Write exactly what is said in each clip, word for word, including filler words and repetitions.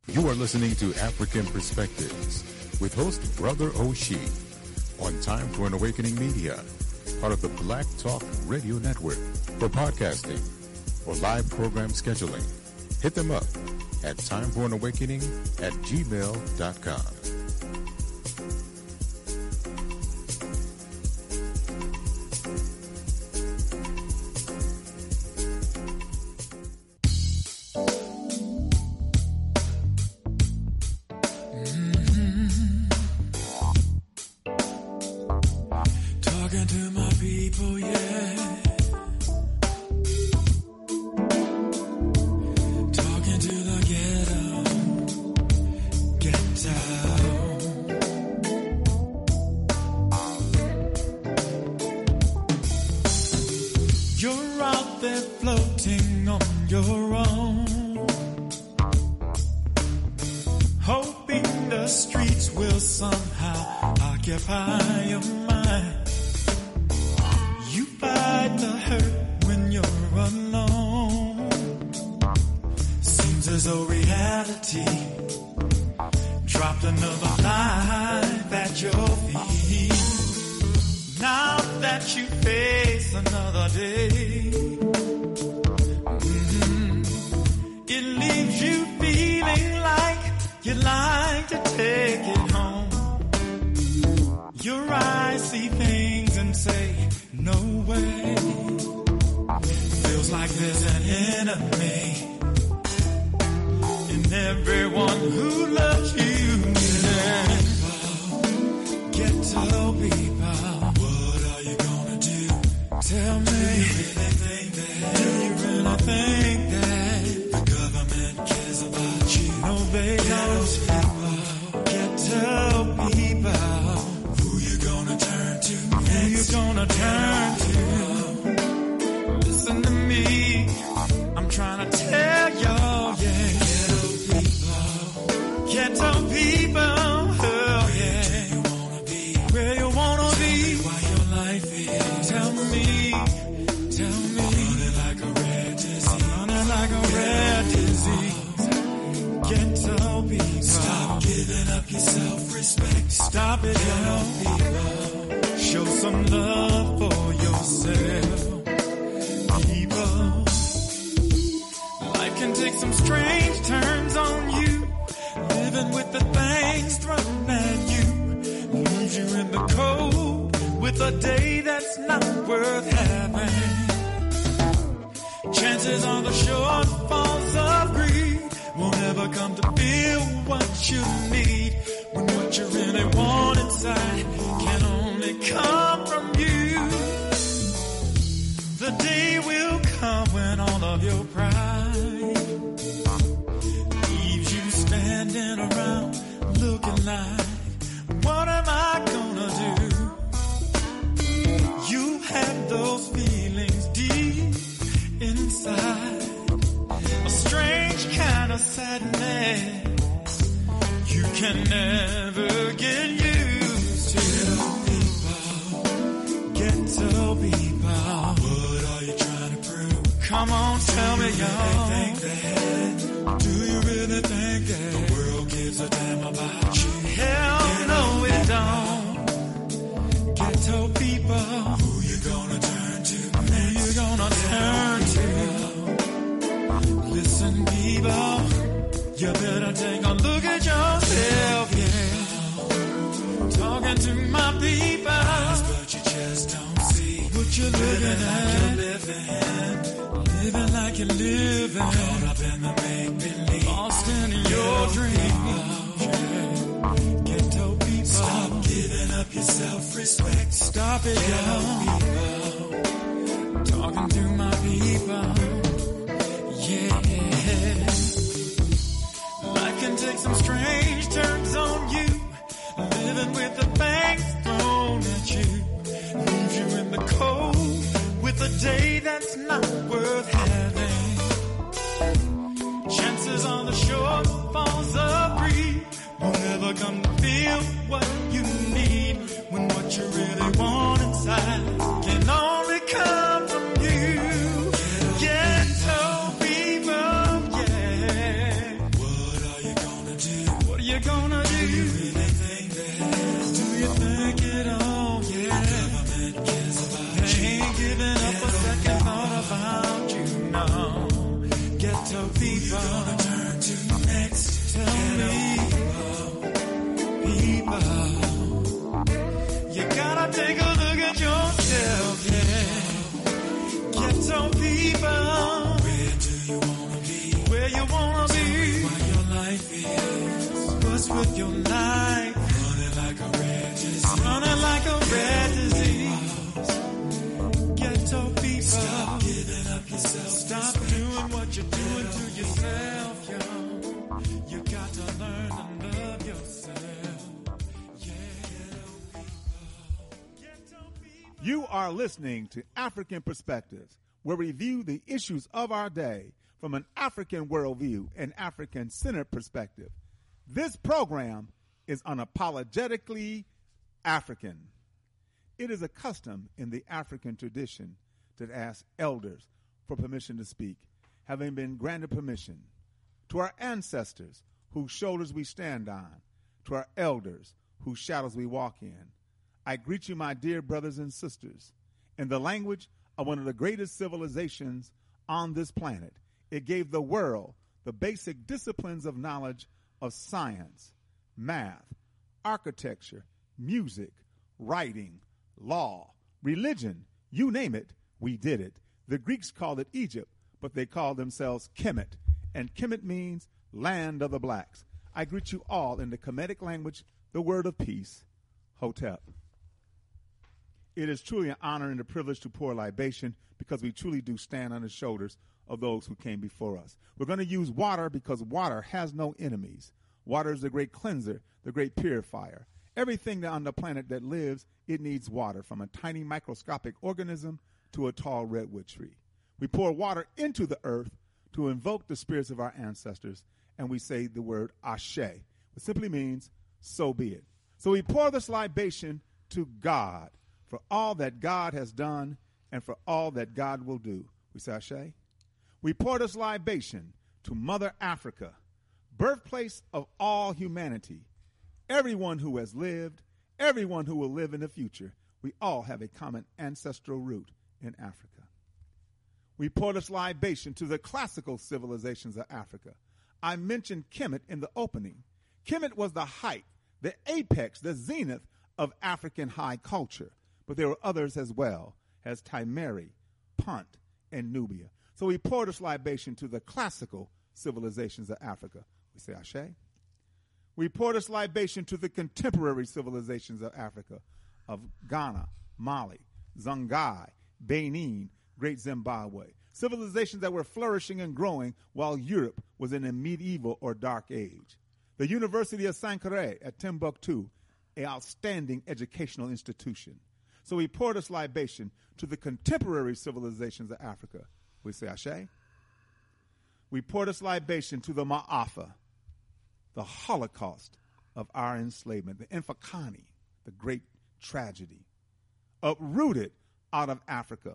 You are listening to African Perspectives with host Brother Oshi on Time for an Awakening Media, part of the Black Talk Radio Network. For podcasting or live program scheduling, hit them up at timeforanawakening at gmail dot com. Come to feel what you need when what you really want inside can only You're gonna turn to next. Tell me, people, you gotta take a look at yourself, yeah. Ghetto people, where do you wanna be? Where you wanna be? Why your life is? What's with your life? Running like a red disease. Running like a red disease. Ghetto people, stop giving up yourself. Stop doing what you're doing to yourself, yo. You got to learn to love yourself. Yeah. Ghetto people. You are listening to African Perspectives, where we view the issues of our day from an African worldview and African-centered perspective. This program is unapologetically African. It is a custom in the African tradition to ask elders for permission to speak, having been granted permission. To our ancestors, whose shoulders we stand on, to our elders, whose shadows we walk in, I greet you, my dear brothers and sisters, in the language of one of the greatest civilizations on this planet. It gave the world the basic disciplines of knowledge of science, math, architecture, music, writing, law, religion, you name it, we did it. The Greeks called it Egypt, but they called themselves Kemet, and Kemet means land of the blacks. I greet you all in the Kemetic language, the word of peace, Hotep. It is truly an honor and a privilege to pour libation because we truly do stand on the shoulders of those who came before us. We're going to use water because water has no enemies. Water is the great cleanser, the great purifier. Everything on the planet that lives, it needs water, from a tiny microscopic organism to a tall redwood tree. We pour water into the earth to invoke the spirits of our ancestors, and we say the word Ashe, which simply means, so be it. So we pour this libation to God for all that God has done and for all that God will do. We say Ashe. We pour this libation to Mother Africa, birthplace of all humanity. Everyone who has lived, everyone who will live in the future, we all have a common ancestral root in Africa. We pour this libation to the classical civilizations of Africa. I mentioned Kemet in the opening. Kemet was the height, the apex, the zenith of African high culture. But there were others as well, as Timeri, Punt, and Nubia. So we pour this libation to the classical civilizations of Africa. We say Ashe. We pour this libation to the contemporary civilizations of Africa, of Ghana, Mali, Songhai, Benin, Great Zimbabwe. Civilizations that were flourishing and growing while Europe was in a medieval or dark age. The University of Sankore at Timbuktu, an outstanding educational institution. So we pour this libation to the contemporary civilizations of Africa. We say Ashe. We pour this libation to the Ma'afa, the Holocaust of our enslavement, the Infakani, the great tragedy, uprooted out of Africa.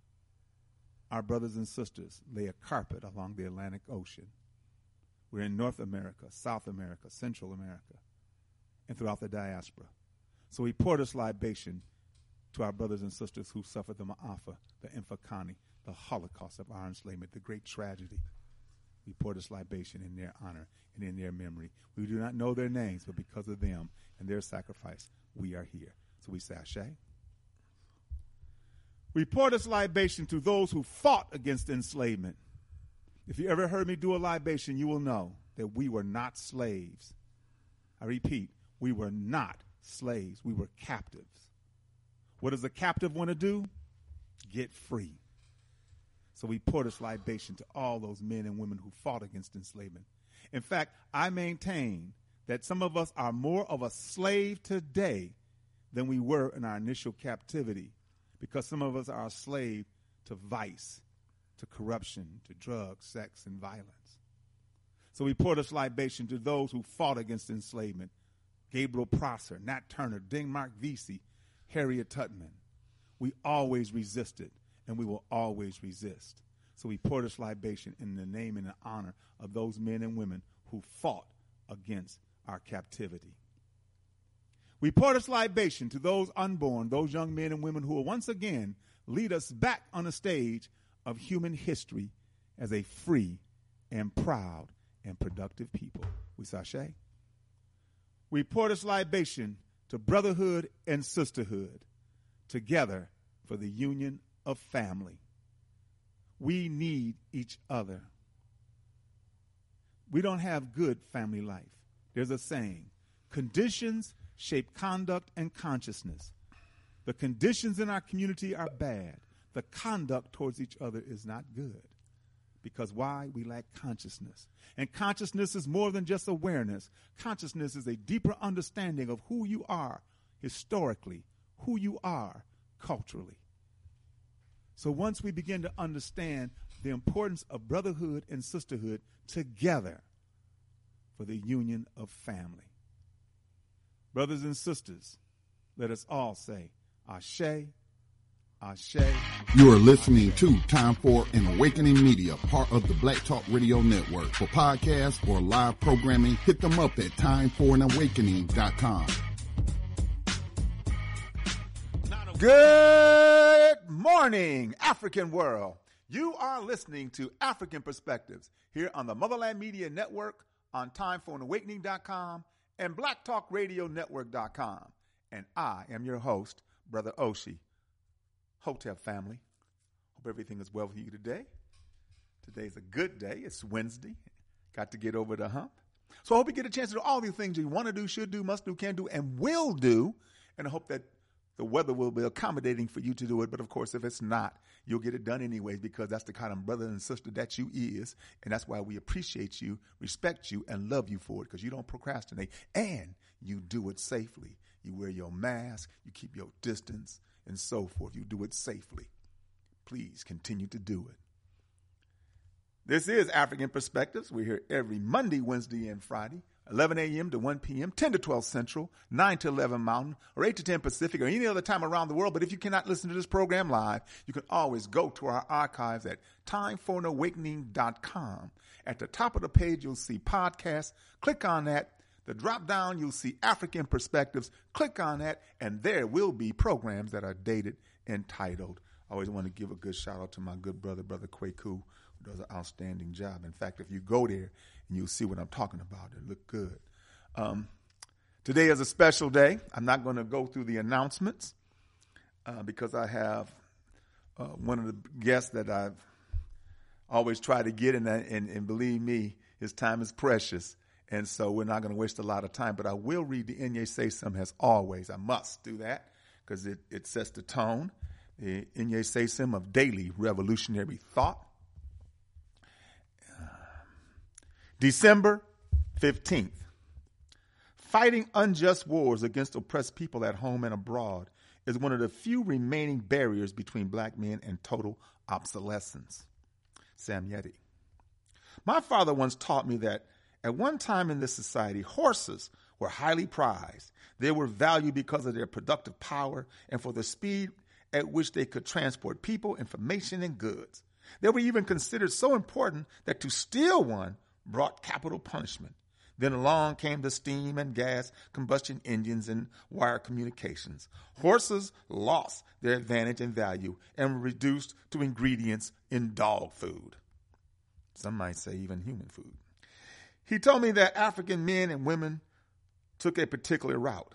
Our brothers and sisters lay a carpet along the Atlantic Ocean. We're in North America, South America, Central America, and throughout the diaspora. So we pour this libation to our brothers and sisters who suffered the Ma'afa, the Infakani, the Holocaust of our enslavement, the great tragedy. We pour this libation in their honor and in their memory. We do not know their names, but because of them and their sacrifice, we are here. So we say Ashe. We pour this libation to those who fought against enslavement. If you ever heard me do a libation, you will know that we were not slaves. I repeat, we were not slaves. We were captives. What does a captive want to do? Get free. So we pour this libation to all those men and women who fought against enslavement. In fact, I maintain that some of us are more of a slave today than we were in our initial captivity, because some of us are a slave to vice, to corruption, to drugs, sex, and violence. So we pour this libation to those who fought against enslavement. Gabriel Prosser, Nat Turner, Denmark Vesey, Harriet Tubman. We always resisted, and we will always resist. So we pour this libation in the name and the honor of those men and women who fought against our captivity. We pour this libation to those unborn, those young men and women who will once again lead us back on the stage of human history as a free and proud and productive people. We sashay. We pour this libation to brotherhood and sisterhood, together for the union of family. We need each other. We don't have good family life. There's a saying, conditions shape conduct and consciousness. The conditions in our community are bad. The conduct towards each other is not good. Because why? We lack consciousness. And consciousness is more than just awareness. Consciousness is a deeper understanding of who you are historically, who you are culturally. So once we begin to understand the importance of brotherhood and sisterhood together for the union of family. Brothers and sisters, let us all say, Ashe, Ashe. You are listening to Time for an Awakening Media, part of the Black Talk Radio Network. For podcasts or live programming, hit them up at time for an awakening dot com. Good morning, African world. You are listening to African Perspectives here on the Motherland Media Network, on time for an awakening dot com and black talk radio network dot com. And I am your host, Brother Oshie. Hotel family, hope everything is well with you today. Today's a good day. It's Wednesday. Got to get over the hump. So I hope you get a chance to do all these things you want to do, should do, must do, can do, and will do. And I hope that the weather will be accommodating for you to do it. But, of course, if it's not, you'll get it done anyways, because that's the kind of brother and sister that you is. And that's why we appreciate you, respect you, and love you for it, because you don't procrastinate. And you do it safely. You wear your mask. You keep your distance. And so forth. You do it safely. Please continue to do it. This is African Perspectives. We're here every Monday, Wednesday, and Friday, eleven a.m. to one p.m., ten to twelve Central, nine to eleven Mountain, or eight to ten Pacific, or any other time around the world. But if you cannot listen to this program live, you can always go to our archives at time for an awakening dot com. At the top of the page, you'll see podcasts. Click on that. The drop down, you'll see African Perspectives. Click on that, and there will be programs that are dated and titled. I always want to give a good shout out to my good brother, Brother Kwaku, who does an outstanding job. In fact, if you go there and you'll see what I'm talking about, it look good. Um, today is a special day. I'm not going to go through the announcements uh, because I have uh, one of the guests that I've always tried to get, and, and, and believe me, his time is precious. And so we're not going to waste a lot of time, but I will read the Inye Say Some as always. I must do that because it, it sets the tone. The Inye Say Some of daily revolutionary thought. Uh, December fifteenth. Fighting unjust wars against oppressed people at home and abroad is one of the few remaining barriers between black men and total obsolescence. Sam Yeti. My father once taught me that at one time in this society, horses were highly prized. They were valued because of their productive power and for the speed at which they could transport people, information, and goods. They were even considered so important that to steal one brought capital punishment. Then along came the steam and gas combustion engines and wire communications. Horses lost their advantage and value and were reduced to ingredients in dog food. Some might say even human food. He told me that African men and women took a particular route,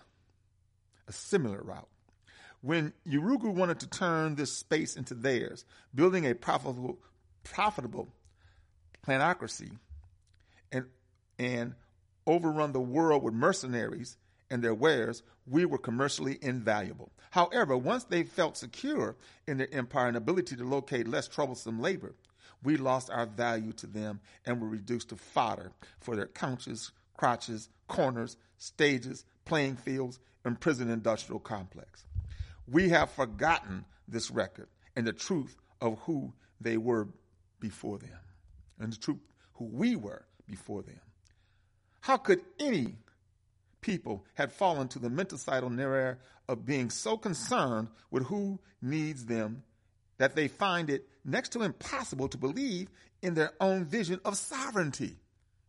a similar route. When Urugu wanted to turn this space into theirs, building a profitable, profitable planocracy and, and overrun the world with mercenaries and their wares, we were commercially invaluable. However, once they felt secure in their empire and ability to locate less troublesome labor, we lost our value to them and were reduced to fodder for their couches, crotches, corners, stages, playing fields, and prison industrial complex. We have forgotten this record and the truth of who they were before them, and the truth who we were before them. How could any people have fallen to the mental error of being so concerned with who needs them that they find it next to impossible to believe in their own vision of sovereignty?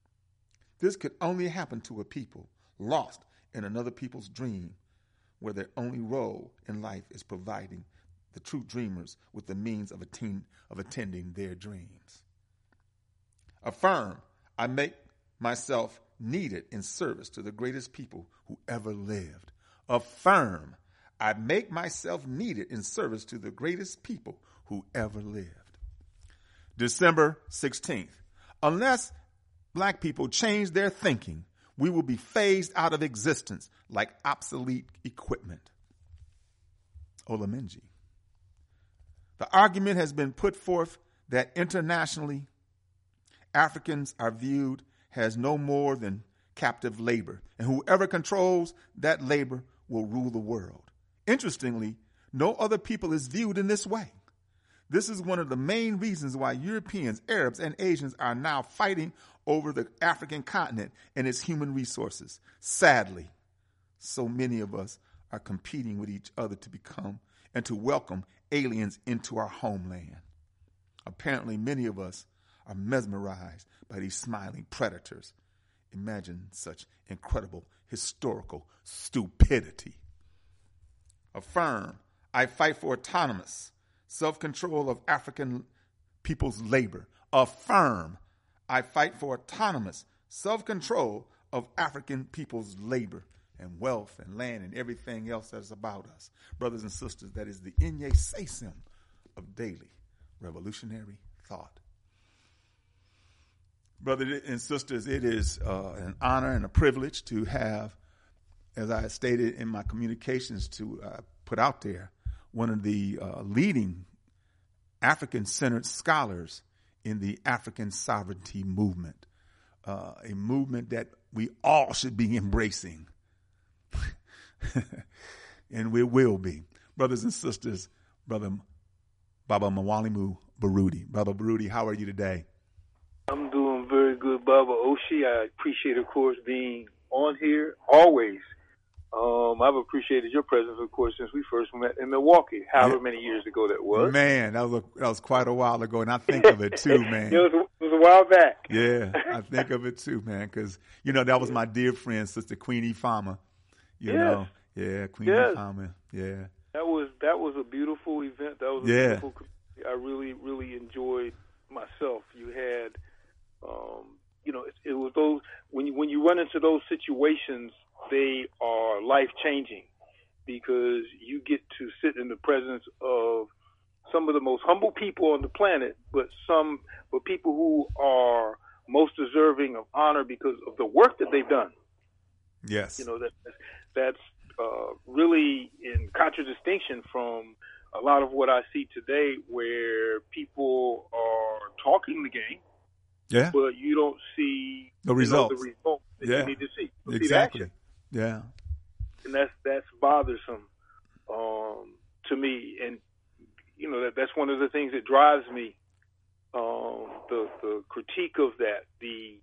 This could only happen to a people lost in another people's dream, where their only role in life is providing the true dreamers with the means of, attain, of attending their dreams. Affirm, I make myself needed in service to the greatest people who ever lived. Affirm, I make myself needed in service to the greatest people who ever lived. December sixteenth, unless black people change their thinking, we will be phased out of existence like obsolete equipment. Olamenji. The argument has been put forth that internationally, Africans are viewed as no more than captive labor, and whoever controls that labor will rule the world. Interestingly, no other people is viewed in this way. This is one of the main reasons why Europeans, Arabs, and Asians are now fighting over the African continent and its human resources. Sadly, so many of us are competing with each other to become and to welcome aliens into our homeland. Apparently, many of us are mesmerized by these smiling predators. Imagine such incredible historical stupidity. Affirm, I fight for autonomous self-control of African people's labor. Affirm, I fight for autonomous self-control of African people's labor and wealth and land and everything else that's about us. Brothers and sisters, that is the Inye Sesim of daily revolutionary thought. Brothers and sisters, it is uh, an honor and a privilege to have, as I stated in my communications to uh, put out there, one of the uh, leading African-centered scholars in the African sovereignty movement, uh, a movement that we all should be embracing. And we will be. Brothers and sisters, Brother Baba Mwalimu Baruti. Brother Baruti, how are you today? I'm doing very good, Baba Oshi. I appreciate, of course, being on here always. Um, I've appreciated your presence, of course, since we first met in Milwaukee, however yeah. many years ago that was. Man, that was a, that was quite a while ago, and I think of it too, man. it, was a, it was a while back. Yeah, I think of it too, man, because, you know, that was my dear friend, Sister Queenie Farmer. You yes. know, yeah, Queenie yes. Farmer, yeah. That was that was a beautiful event. That was a yeah. beautiful. I really, really enjoyed myself. You had, um, you know, it, it was those when you when you run into those situations, they are life changing because you get to sit in the presence of some of the most humble people on the planet, but some but people who are most deserving of honor because of the work that they've done. Yes, you know that that's uh, really in contradistinction from a lot of what I see today, where people are talking the game, yeah, but you don't see the results. Know, the results that yeah. you need to see. You exactly. See yeah, and that's that's bothersome um, to me, and you know that that's one of the things that drives me. Um, the the critique of that, the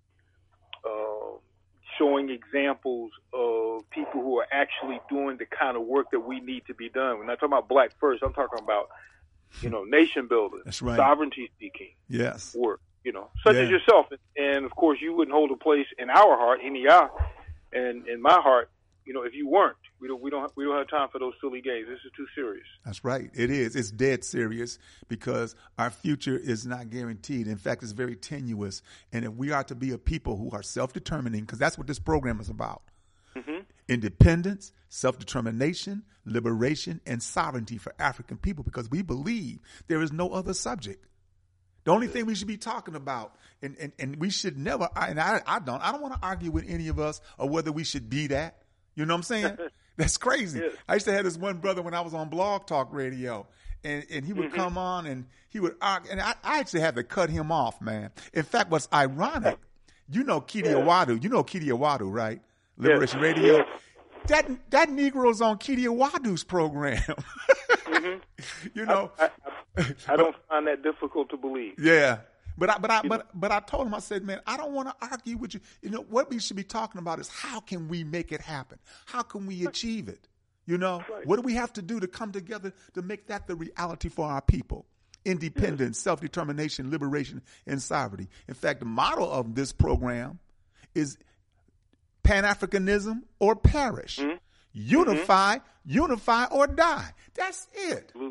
uh, showing examples of people who are actually doing the kind of work that we need to be done. When I'm talking about Black First, I'm talking about, you know, nation building, That's right. sovereignty seeking yes. work, you know, such yeah. as yourself. And of course, you wouldn't hold a place in our heart, in the and in my heart, you know, if you weren't. We don't, we don't, we don't have time for those silly games. This is too serious. That's right. It is. It's dead serious because our future is not guaranteed. In fact, it's very tenuous. And if we are to be a people who are self-determining, because that's what this program is about. Mm-hmm. Independence, self-determination, liberation, and sovereignty for African people, because we believe there is no other subject. The only thing we should be talking about, and, and, and we should never, and I, I don't, I don't want to argue with any of us or whether we should be that. You know what I'm saying? That's crazy. Yeah. I used to have this one brother when I was on Blog Talk Radio, and, and he would mm-hmm. come on and he would argue, and I, I actually had to cut him off, man. In fact, what's ironic, you know Kidi yeah. Awadu, you know Kidi Awadu, right? Liberation yeah. Radio. Yeah. That that Negro's on Kidi Awadu's program. mm-hmm. You know, I, I, I don't find that difficult to believe. Yeah. But I, but I, but, but I told him, I said, man, I don't want to argue with you. You know, what we should be talking about is how can we make it happen? How can we achieve it? You know, right. What do we have to do to come together to make that the reality for our people? Independence, yes. self-determination, liberation, and sovereignty. In fact, the motto of this program is Pan-Africanism or perish. Mm-hmm. Unify, mm-hmm. unify or die. That's it. Absolutely.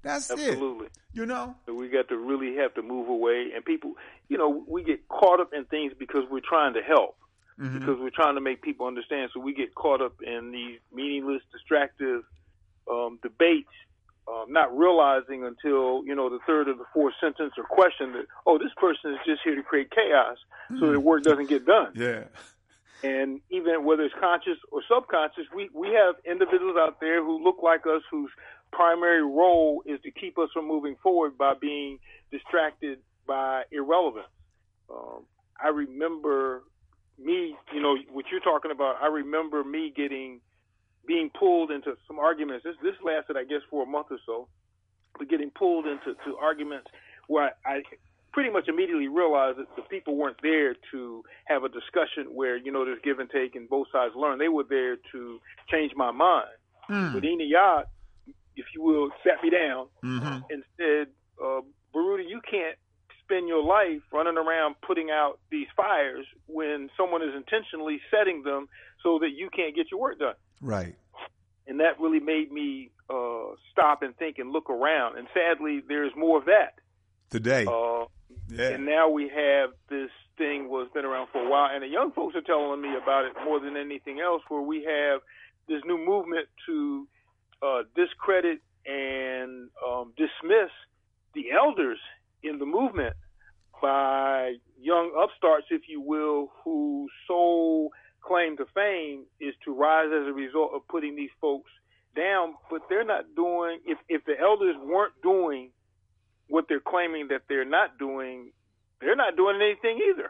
That's Absolutely. it. You know? So we got to really have to move away. And people, you know, we get caught up in things because we're trying to help, mm-hmm. because we're trying to make people understand. So we get caught up in these meaningless, distractive um, debates, um, not realizing until, you know, the third or the fourth sentence or question that, oh, this person is just here to create chaos mm. so that work doesn't get done. Yeah. And even whether it's conscious or subconscious, we, we have individuals out there who look like us, whose primary role is to keep us from moving forward by being distracted by irrelevance. Um, I remember me, you know, what you're talking about, I remember me getting, being pulled into some arguments. This, this lasted, I guess, for a month or so, but getting pulled into to arguments where I, I pretty much immediately realized that the people weren't there to have a discussion where, you know, there's give and take and both sides learn. They were there to change my mind. Mm. But Ina Yat, if you will, sat me down mm-hmm. and said, uh, Baruti, you can't spend your life running around putting out these fires when someone is intentionally setting them so that you can't get your work done. Right. And that really made me uh, stop and think and look around. And sadly, there's more of that today. Uh, yeah. And now we have this thing was been around for a while, and the young folks are telling me about it more than anything else, where we have this new movement to uh, discredit and um, dismiss the elders in the movement by young upstarts, if you will, whose sole claim to fame is to rise as a result of putting these folks down. But they're not doing, if, if the elders weren't doing what they're claiming that they're not doing, they're not doing anything either.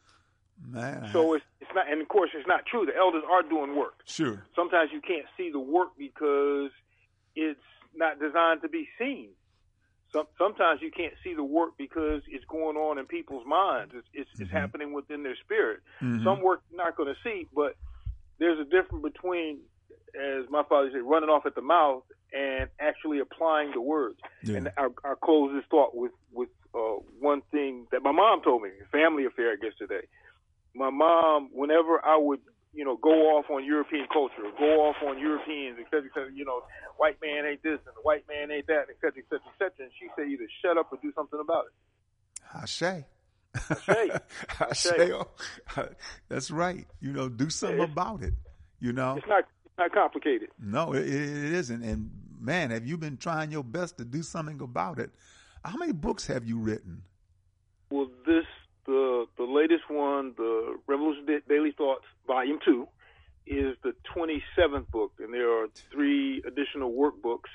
Man. So it's, it's not, and of course it's not true. The elders are doing work. Sure. Sometimes you can't see the work because it's not designed to be seen. Some, sometimes you can't see the work because it's going on in people's minds. It's, it's, mm-hmm. it's happening within their spirit. Mm-hmm. Some work you're not going to see, but there's a difference between, as my father said, running off at the mouth and actually applying the words. Yeah. And I'll, I'll close this thought with, with uh, one thing that my mom told me, a family affair, I guess, today. My mom, whenever I would, you know, go off on European culture, go off on Europeans, et cetera, et cetera, you know, white man ain't this and the white man ain't that, et cetera, et cetera, et cetera, and she said either shut up or do something about it. I say. I say. I say. That's right. You know, do something it's, about it, you know. It's not Not complicated. No, it, it isn't. And man, have you been trying your best to do something about it? How many books have you written? Well, this the the latest one, the Revolution Daily Thoughts, Volume Two, is the twenty-seventh book, and there are three additional workbooks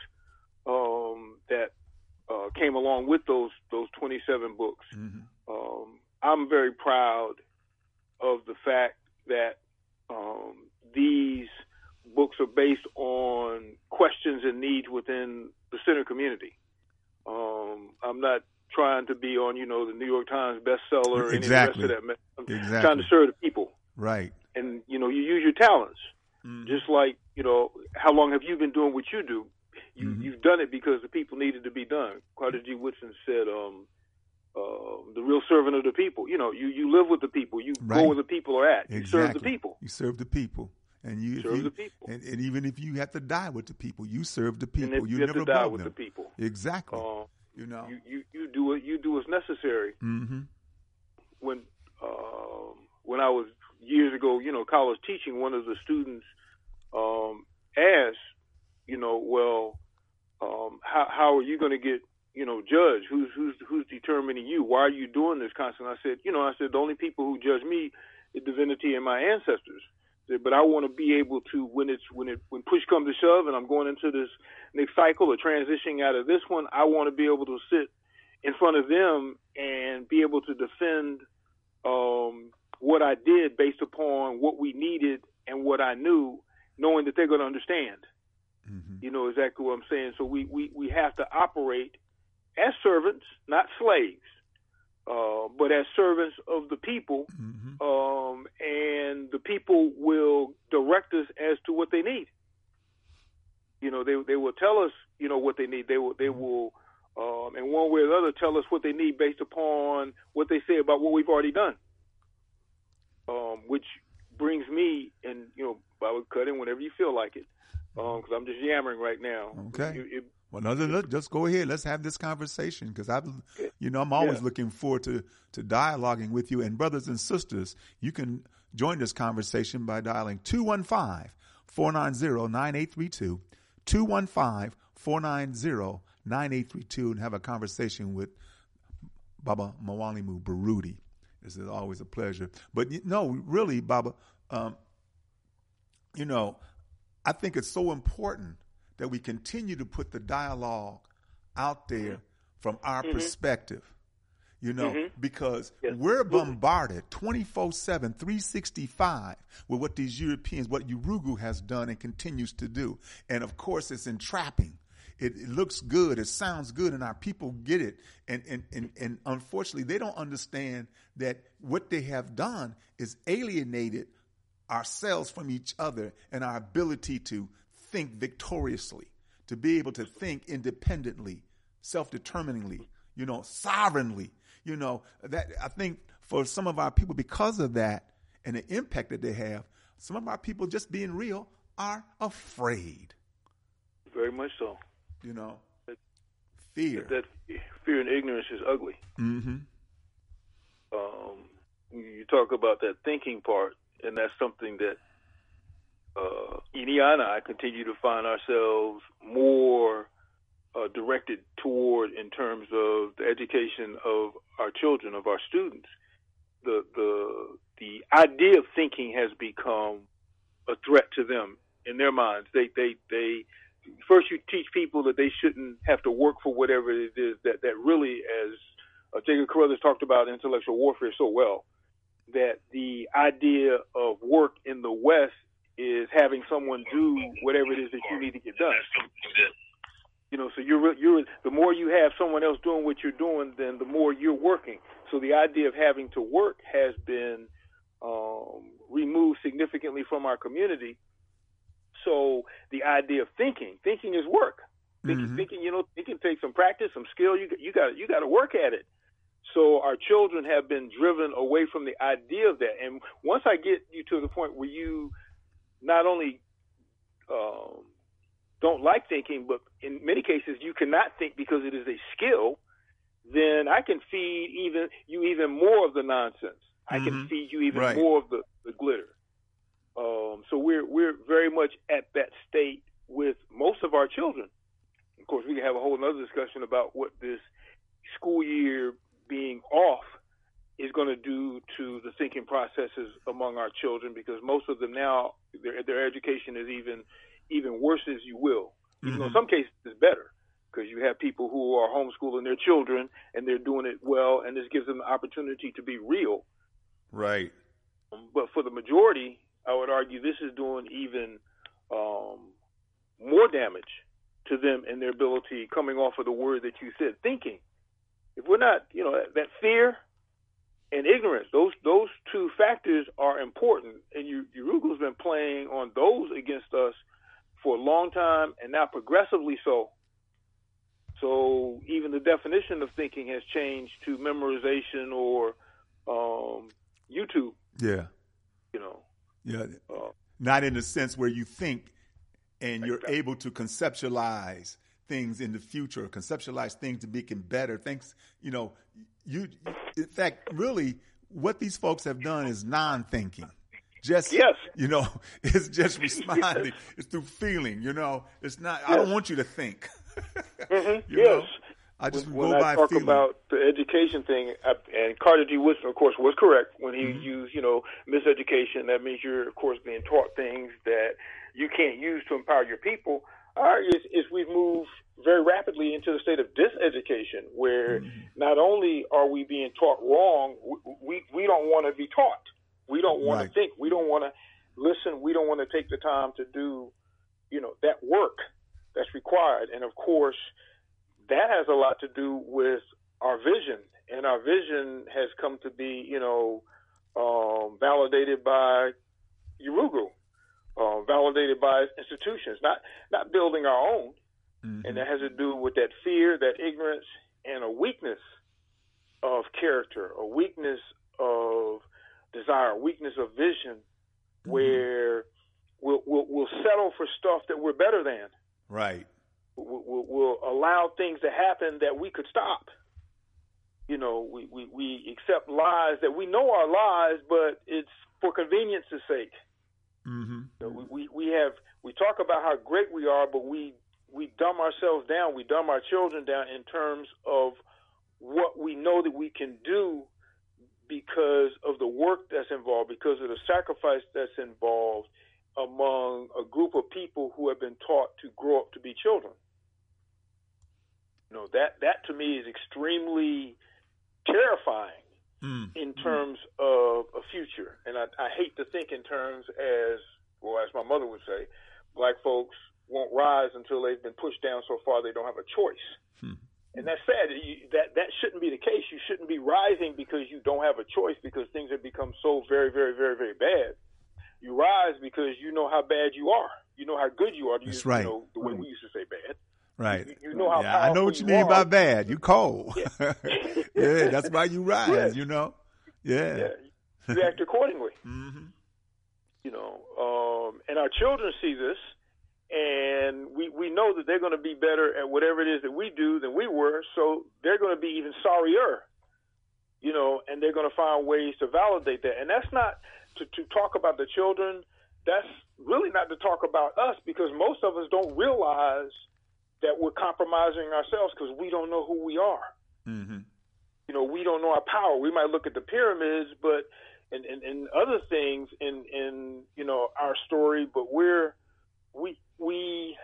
um, that uh, came along with those those twenty-seven books. Mm-hmm. Um, I'm very proud of the fact that um, these books are based on questions and needs within the center community. Um, I'm not trying to be on, you know, the New York Times bestseller or exactly. any of the rest of that. I'm exactly. trying to serve the people. Right. And, you know, you use your talents. Mm-hmm. Just like, you know, how long have you been doing what you do? You, mm-hmm. You've done it because the people needed to be done. Carter G. Woodson said, um, uh, the real servant of the people. You know, you, you live with the people. You right. go where the people are at. You exactly. serve the people. You serve the people. And you, serve you, the people. And, and even if you have to die with the people, you serve the people. And you have never to die above with them. the people. Exactly. Uh, you know, you, you, you do it. You do what's necessary. Mm-hmm. When uh, when I was years ago, you know, college teaching, one of the students um, asked, you know, well, um, how how are you going to get, you know, judged? Who's who's who's determining you? Why are you doing this constantly? I said, you know, I said the only people who judge me is divinity and my ancestors. But I want to be able to, when it's when it when push comes to shove, and I'm going into this next cycle or transitioning out of this one, I want to be able to sit in front of them and be able to defend um, what I did based upon what we needed and what I knew, knowing that they're going to understand. Mm-hmm. You know exactly what I'm saying. So we, we, we have to operate as servants, not slaves. Uh, but as servants of the people, mm-hmm. um, and the people will direct us as to what they need. You know, they they will tell us, you know, what they need. They will they will, um, in one way or the other, tell us what they need based upon what they say about what we've already done. Um, which brings me, and you know, I would cut in whenever you feel like it, because um, I'm just yammering right now. Okay. It, it Well, no, look, just go ahead. Let's have this conversation because I, you know, I'm always yeah. looking forward to, to dialoguing with you. And brothers and sisters, you can join this conversation by dialing two one five, four nine zero, nine eight three two, two one five, four nine zero, nine eight three two, and have a conversation with Baba Mwalimu Baruti. This is always a pleasure. But no, really, Baba, um, you know, I think it's so important that we continue to put the dialogue out there from our mm-hmm. perspective, you know, mm-hmm. because yes. we're bombarded twenty-four seven, three sixty-five with what these Europeans, what Urugu has done and continues to do. And of course, it's entrapping. It, it looks good. It sounds good. And our people get it. And, and, and, and unfortunately, they don't understand that what they have done is alienated ourselves from each other and our ability to think victoriously, to be able to think independently, self-determiningly, you know, sovereignly, you know, that I think for some of our people, because of that and the impact that they have, some of our people, just being real, are afraid. Very much so. You know, that, fear. That fear and ignorance is ugly. Mm-hmm. Um, you talk about that thinking part, and that's something that Uh, Inia and I continue to find ourselves more uh, directed toward in terms of the education of our children, of our students. The the the idea of thinking has become a threat to them in their minds. They they they first you teach people that they shouldn't have to work for whatever it is that that really, as uh, Jacob Carruthers talked about intellectual warfare so well, that the idea of work in the West is having someone do whatever it is that you need to get done. You know, so you're you're the more you have someone else doing what you're doing, then the more you're working. So the idea of having to work has been um, removed significantly from our community. So the idea of thinking, thinking is work. Thinking, mm-hmm. thinking, you know, it can take some practice, some skill. You you got you got to work at it. So our children have been driven away from the idea of that. And once I get you to the point where you not only um, don't like thinking, but in many cases you cannot think because it is a skill, then I can feed even you even more of the nonsense. Mm-hmm. I can feed you even right. more of the, the glitter. Um, so we're we're very much at that state with most of our children. Of course, we can have a whole other discussion about what this school year being off is going to do to the thinking processes among our children, because most of them now, their their education is even even worse, as you will. Mm-hmm. Even though in some cases it's better, because you have people who are homeschooling their children and they're doing it well, and this gives them the opportunity to be real. Right. Um, but for the majority, I would argue this is doing even um, more damage to them and their ability, coming off of the word that you said, thinking. If we're not, you know, that, that fear and ignorance, those those two factors are important, and Urugu's been playing on those against us for a long time, and now progressively so. So even the definition of thinking has changed to memorization or um, YouTube. Yeah. You know. Yeah. Uh, Not in the sense where you think and you're exactly. able to conceptualize things in the future, conceptualize things to become better. Things, you know, you, in fact, really what these folks have done is non-thinking. Just, yes. you know, it's just responding. Yes. It's through feeling, you know. It's not, yes. I don't want you to think. Mm-hmm. you yes. know? I just when, go when by I talk feeling. about the education thing, I, and Carter G. Woodson, of course, was correct when he mm-hmm. used, you know, miseducation. That means you're, of course, being taught things that you can't use to empower your people. Our is, is we've moved very rapidly into the state of diseducation, where mm-hmm. not only are we being taught wrong, we we, we don't want to be taught. We don't want right. to think. We don't want to listen. We don't want to take the time to do, you know, that work that's required. And of course, that has a lot to do with our vision, and our vision has come to be, you know, um, validated by Urugu, uh, validated by institutions, not not building our own. Mm-hmm. And that has to do with that fear, that ignorance, and a weakness of character, a weakness of desire, a weakness of vision, mm-hmm. where we'll, we'll we'll settle for stuff that we're better than. Right. will, will allow things to happen that we could stop. You know, we, we, we accept lies that we know are lies, but it's for convenience's sake. Mm-hmm. So we, we, we have we talk about how great we are, but we we dumb ourselves down. We dumb our children down in terms of what we know that we can do because of the work that's involved, because of the sacrifice that's involved among a group of people who have been taught to grow up to be children. You know, that that to me is extremely terrifying mm. in terms of a future. And I, I hate to think in terms as, well, as my mother would say, black folks won't rise until they've been pushed down so far they don't have a choice. Hmm. And that's sad. You, that that shouldn't be the case. You shouldn't be rising because you don't have a choice, because things have become so very, very, very, very bad. You rise because you know how bad you are. You know how good you are. You, that's right. You know, the way we used to say bad. Right. You, you know how yeah, I know what you, you mean are. by bad. You cold. Yeah, yeah, that's why you rise, yeah. you know. Yeah. yeah. You act accordingly. Mm-hmm. You know, um, and our children see this, and we, we know that they're going to be better at whatever it is that we do than we were, so they're going to be even sorrier, you know, and they're going to find ways to validate that. And that's not to, to talk about the children. That's really not to talk about us, because most of us don't realize that we're compromising ourselves because we don't know who we are. Mm-hmm. You know, we don't know our power. We might look at the pyramids, but and, and, and other things in, in you know our story, but we're we we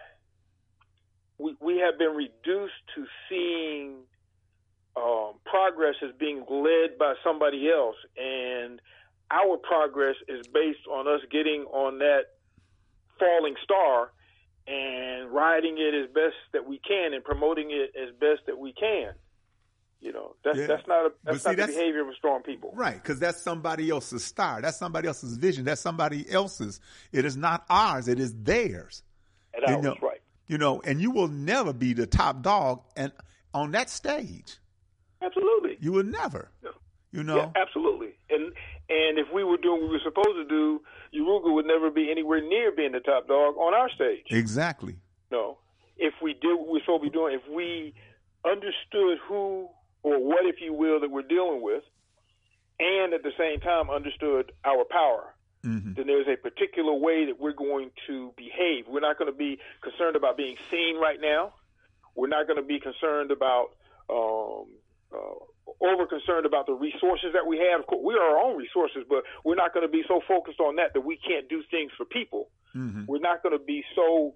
we we have been reduced to seeing um, progress as being led by somebody else, and our progress is based on us getting on that falling star and riding it as best that we can and promoting it as best that we can. You know, that's yeah. that's not a, that's see, not the that's, behavior of strong people. Right, because that's somebody else's star. That's somebody else's vision. That's somebody else's. It is not ours. It is theirs. And ours, you know, right. You know, and you will never be the top dog and on that stage. Absolutely. You will never. Yeah. You know? Yeah, absolutely. And and if we were doing what we were supposed to do, Urugu would never be anywhere near being the top dog on our stage. Exactly. No. If we did what we were supposed to be doing, if we understood who or what, if you will, that we're dealing with, and at the same time understood our power, mm-hmm. then there's a particular way that we're going to behave. We're not going to be concerned about being seen right now. We're not going to be concerned about um, uh, over concerned about the resources that we have. Of course, we are our own resources, but we're not going to be so focused on that that we can't do things for people. Mm-hmm. We're not going to be so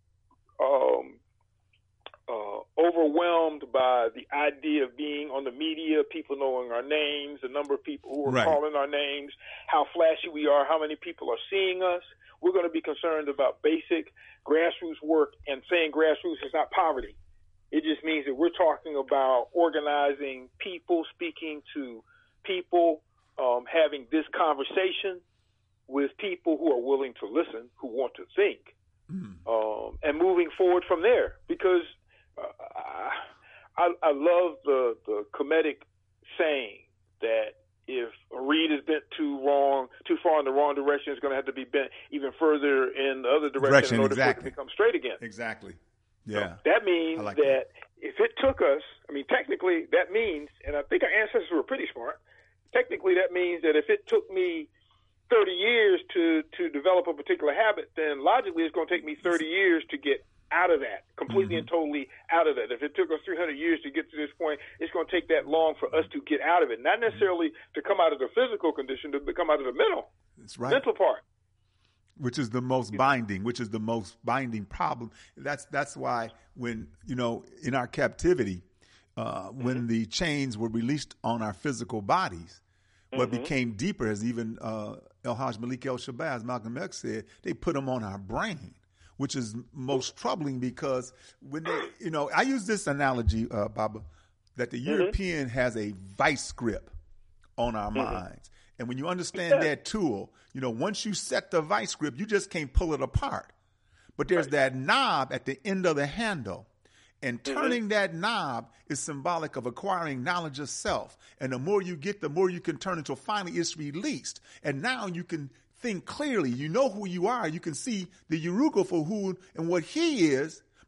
um, uh, overwhelmed by the idea of being on the media, people knowing our names, the number of people who are right. calling our names, how flashy we are, how many people are seeing us. We're going to be concerned about basic grassroots work, and saying grassroots is not poverty. It just means that we're talking about organizing people, speaking to people, um, having this conversation with people who are willing to listen, who want to think, mm. um, and moving forward from there. Because uh, I, I love the, the comedic saying that if a reed is bent too wrong, too far in the wrong direction, it's going to have to be bent even further in the other direction, direction in order exactly. for it to become straight again. Exactly. Yeah. So that means like that, that if it took us, I mean, technically that means, and I think our ancestors were pretty smart, technically that means that if it took me thirty years to, to develop a particular habit, then logically it's going to take me thirty years to get out of that, completely mm-hmm. and totally out of that. If it took us three hundred years to get to this point, it's going to take that long for us to get out of it. Not necessarily to come out of the physical condition, to come out of the mental, That's right. mental part. Which is the most binding, which is the most binding problem. That's that's why when, you know, in our captivity, uh, mm-hmm. when the chains were released on our physical bodies, mm-hmm. what became deeper, as even uh, El-Hajj Malik El-Shabazz, Malcolm X said, they put them on our brain, which is most troubling because when they, you know, I use this analogy, uh, Baba, that the mm-hmm. European has a vice grip on our mm-hmm. minds. And when you understand yeah. that tool, you know, once you set the vice grip, you just can't pull it apart. But there's right. that knob at the end of the handle. And turning mm-hmm. that knob is symbolic of acquiring knowledge of self. And the more you get, the more you can turn until finally it's released. And now you can think clearly. You know who you are. You can see the Urugu for who and what he is.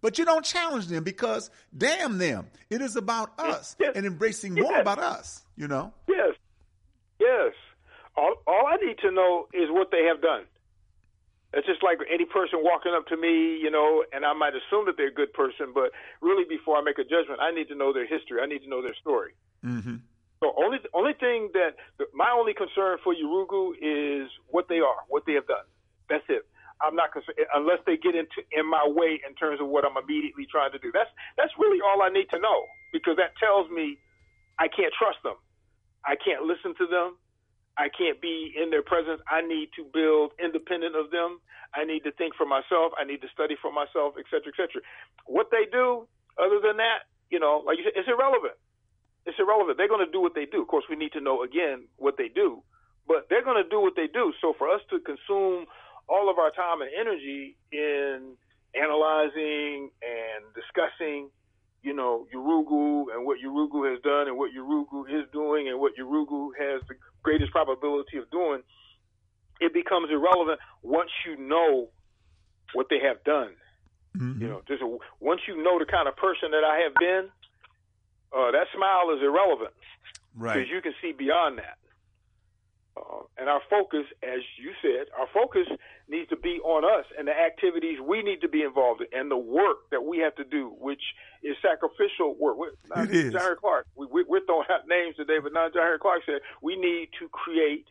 But you don't challenge them because, damn them, it is about us yes. and embracing yes. more about us, you know? Yes, yes. All, all I need to know is what they have done. It's just like any person walking up to me, you know, and I might assume that they're a good person, but really before I make a judgment, I need to know their history. I need to know their story. Mm-hmm. So only only thing that my only concern for Yurugu is what they are, what they have done. That's it. I'm not concerned unless they get into in my way in terms of what I'm immediately trying to do. That's that's really all I need to know, because that tells me I can't trust them. I can't listen to them. I can't be in their presence. I need to build independent of them. I need to think for myself. I need to study for myself, et cetera, et cetera. What they do, other than that, you know, like you said, it's irrelevant. It's irrelevant. They're going to do what they do. Of course, we need to know, again, what they do. But they're going to do what they do. So for us to consume all of our time and energy in analyzing and discussing, you know, Yurugu and what Yurugu has done and what Yurugu is doing and what Yurugu has the greatest probability of doing, it becomes irrelevant once you know what they have done. Mm-hmm. You know, just a, once you know the kind of person that I have been, uh, that smile is irrelevant. Right. Because you can see beyond that. Uh, and our focus, as you said, our focus needs to be on us and the activities we need to be involved in and the work that we have to do, which is sacrificial work. It is. John Henrik Clarke, we, we, we're throwing out names today, but now John Henrik Clarke said we need to create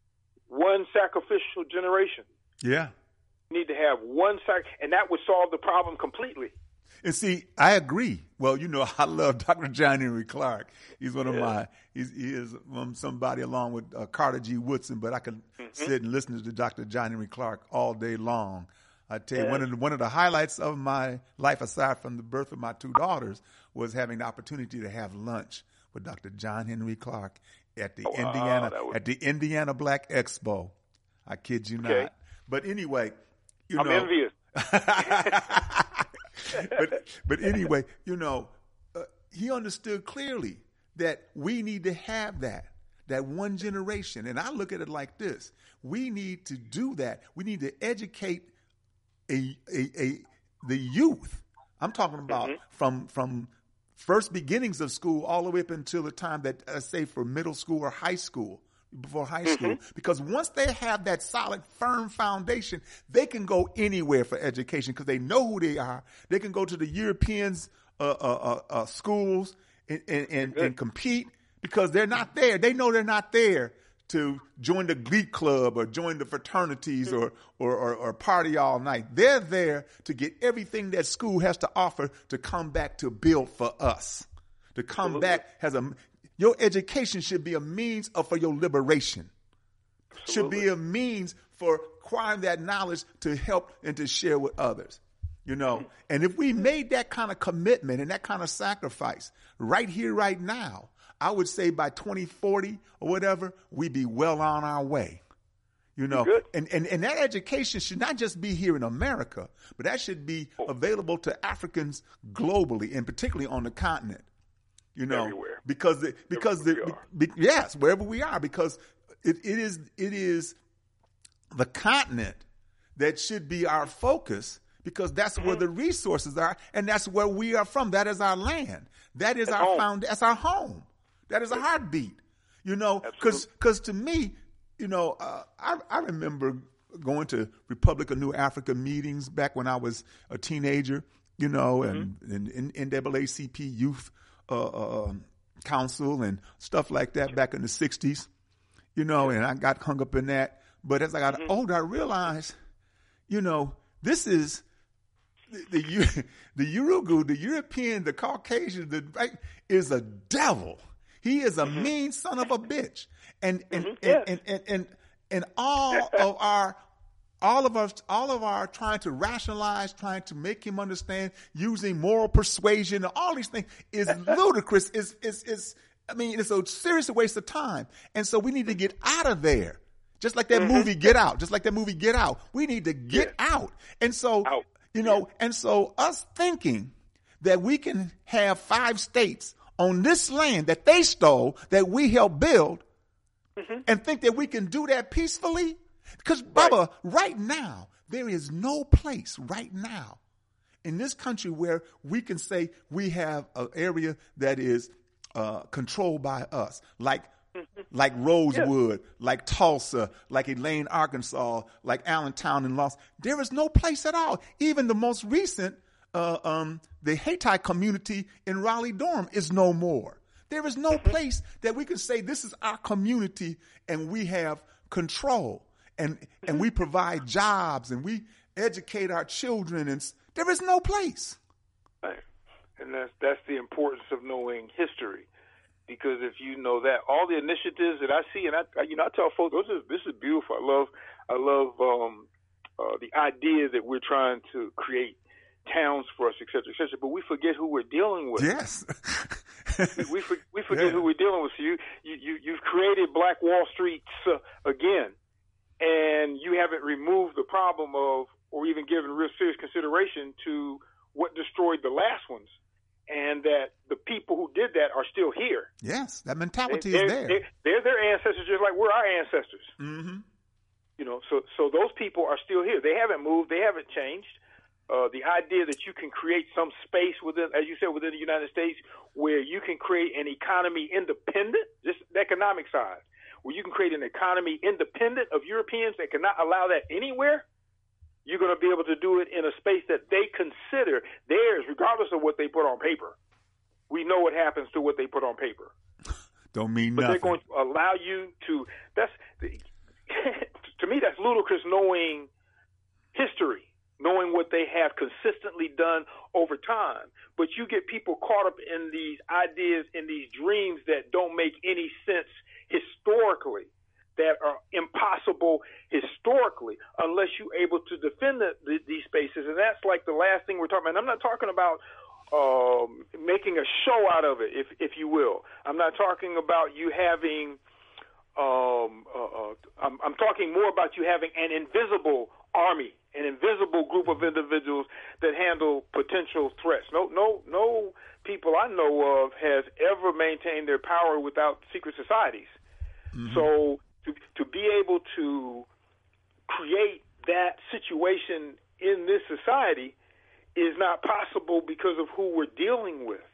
one sacrificial generation. Yeah. We need to have one sac, and that would solve the problem completely. And see, I agree. Well, you know, I love Doctor John Henrik Clarke. He's one of yeah. my, he's, he is um, somebody along with uh, Carter G. Woodson, but I can mm-hmm. sit and listen to Doctor John Henrik Clarke all day long. I tell you, yeah. one of the, one of the highlights of my life, aside from the birth of my two daughters, was having the opportunity to have lunch with Doctor John Henrik Clarke at the oh, Indiana wow, was... at the Indiana Black Expo. I kid you okay. not. But anyway, you I'm know, envious. but but anyway, you know, uh, he understood clearly that we need to have that, that one generation. And I look at it like this. We need to do that. We need to educate a a, a the youth. I'm talking about mm-hmm. from from first beginnings of school all the way up until the time that, uh, say, for middle school or high school, before high mm-hmm. school. Because once they have that solid, firm foundation, they can go anywhere for education because they know who they are. They can go to the Europeans' uh, uh, uh, uh, schools and, and, and, and compete because they're not there. They know they're not there to join the Glee Club or join the fraternities mm-hmm. or, or, or, or party all night. They're there to get everything that school has to offer to come back to build for us, to come Absolutely. back as a... Your education should be a means of for your liberation. Absolutely. Should be a means for acquiring that knowledge to help and to share with others. You know, mm-hmm. and if we made that kind of commitment and that kind of sacrifice right here, right now, I would say by twenty forty or whatever, we'd be well on our way. You know, and, and, and that education should not just be here in America, but that should be available to Africans globally and particularly on the continent. You know, everywhere. because the, because the, be, yes, wherever we are, because it, it is it is the continent that should be our focus, because that's mm-hmm. where the resources are, and that's where we are from. That is our land. That is At our home. found. That's our home. That is a heartbeat. You know, because because to me, you know, uh, I I remember going to Republic of New Africa meetings back when I was a teenager. You know, mm-hmm. and, and, and N double A C P youth. Uh, uh, council and stuff like that back in the sixties, you know, and I got hung up in that. But as I got mm-hmm. older, I realized, you know, this is the the, the Yurugu, the European, the Caucasian, the right, is a devil. He is a mm-hmm. mean son of a bitch, and and mm-hmm. and, yes. and, and, and and all of our. All of us, all of our trying to rationalize, trying to make him understand, using moral persuasion, all these things is ludicrous. Is is is I mean, it's a serious waste of time. And so we need to get out of there, just like that mm-hmm. movie Get Out. Just like that movie Get Out. We need to get yeah. out. And so, out. you know, yeah. and so us thinking that we can have five states on this land that they stole, that we helped build, mm-hmm. and think that we can do that peacefully. Because, Bubba, right. right now, there is no place right now in this country where we can say we have an area that is uh, controlled by us, like like Rosewood, yeah. like Tulsa, like Elaine, Arkansas, like Allentown and Los. There is no place at all. Even the most recent, uh, um, the Haiti community in Raleigh-Durham is no more. There is no place that we can say this is our community and we have control and and we provide jobs and we educate our children. And there is no place. Right. And that's that's the importance of knowing history. Because if you know that, all the initiatives that I see, and I, you know, I tell folks, this is, this is beautiful. I love, I love um, uh, the idea that we're trying to create towns for us, et cetera, et cetera. But we forget who we're dealing with. Yes, we we, for, we forget yeah. who we're dealing with. So you you you you've created Black Wall Street uh, again, and you haven't removed the problem of, or even given real serious consideration to what destroyed the last ones. And that the people who did that are still here. Yes, that mentality they, is there. They're, they're their ancestors, just like we're our ancestors. Mm-hmm. You know, so so those people are still here. They haven't moved. They haven't changed. Uh, the idea that you can create some space within, as you said, within the United States, where you can create an economy independent, just the economic side, where you can create an economy independent of Europeans that cannot allow that anywhere. You're going to be able to do it in a space that they consider theirs, regardless of what they put on paper. We know what happens to what they put on paper. Don't mean but nothing. But they're going to allow you to. That's to me, that's ludicrous. Knowing history, knowing what they have consistently done over time, but you get people caught up in these ideas, in these dreams that don't make any sense historically, that are impossible historically unless you're able to defend the, the, these spaces. And that's like the last thing we're talking about. And I'm not talking about um, making a show out of it, if if you will. I'm not talking about you having um, uh, uh, I'm, I'm talking more about you having an invisible army, an invisible group of individuals that handle potential threats. No, no, no people I know of has ever maintained their power without secret societies. Mm-hmm. So To, to be able to create that situation in this society is not possible because of who we're dealing with.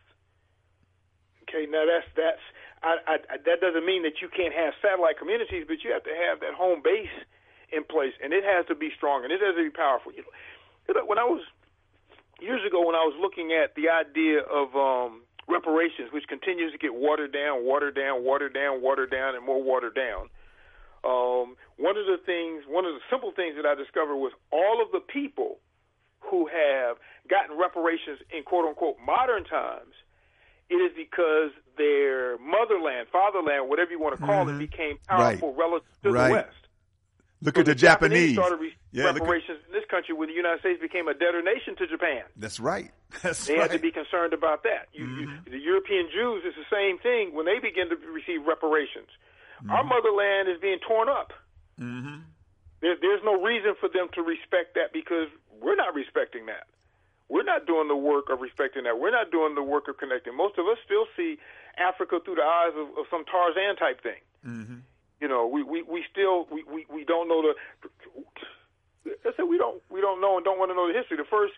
Okay, now that's that's I, I, that doesn't mean that you can't have satellite communities, but you have to have that home base in place, and it has to be strong, and it has to be powerful. You know, when I was years ago, when I was looking at the idea of um, reparations, which continues to get watered down, watered down, watered down, watered down, and more watered down. Um, one of the things, one of the simple things that I discovered was all of the people who have gotten reparations in quote-unquote modern times, it is because their motherland, fatherland, whatever you want to call mm-hmm. it, became powerful right. relative to right. the West. Look so at the, the Japanese. Japanese started re- yeah, reparations at, in this country when the United States became a debtor nation to Japan. That's right. That's they right. had to be concerned about that. You, mm-hmm. you, the European Jews is the same thing when they begin to receive reparations. Mm-hmm. Our motherland is being torn up. Mm-hmm. There, there's no reason for them to respect that because we're not respecting that. We're not doing the work of respecting that. We're not doing the work of connecting. Most of us still see Africa through the eyes of, of some Tarzan type thing. Mm-hmm. You know, we, we, we still we, we, we don't know the. I said we don't we don't know and don't want to know the history. The first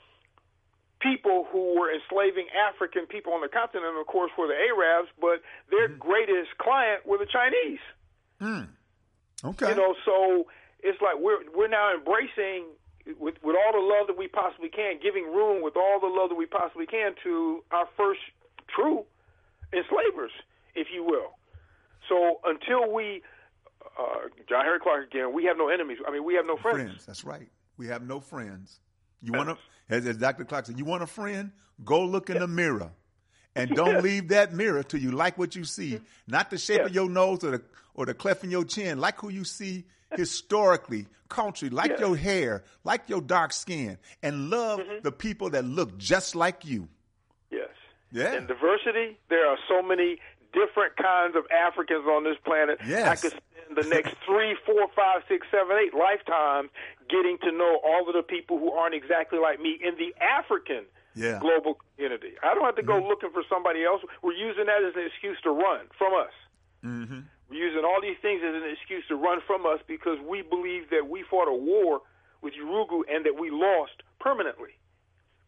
people who were enslaving African people on the continent, of course, were the Arabs, but their mm-hmm. greatest client were the Chinese. Mm. Okay. You know, so it's like we're we're now embracing with with all the love that we possibly can, giving room with all the love that we possibly can to our first true enslavers, if you will. So until we, uh, John Henrik Clarke again, we have no enemies. I mean, we have no friends. friends. That's right. We have no friends. You want to, as, as Doctor Clarke said, you want a friend? Go look in yeah. the mirror, and don't yeah. leave that mirror till you like what you see. Mm-hmm. Not the shape yeah. of your nose or the or the cleft in your chin. Like who you see historically, culturally. Like yeah. your hair, like your dark skin, and love mm-hmm. the people that look just like you. Yes. Yeah. In diversity, there are so many different kinds of Africans on this planet. Yes. I could spend the next three, four, five, six, seven, eight lifetimes getting to know all of the people who aren't exactly like me in the African yeah. global community. I don't have to go mm-hmm. looking for somebody else. We're using that as an excuse to run from us. Mm-hmm. We're using all these things as an excuse to run from us because we believe that we fought a war with Urugu and that we lost permanently.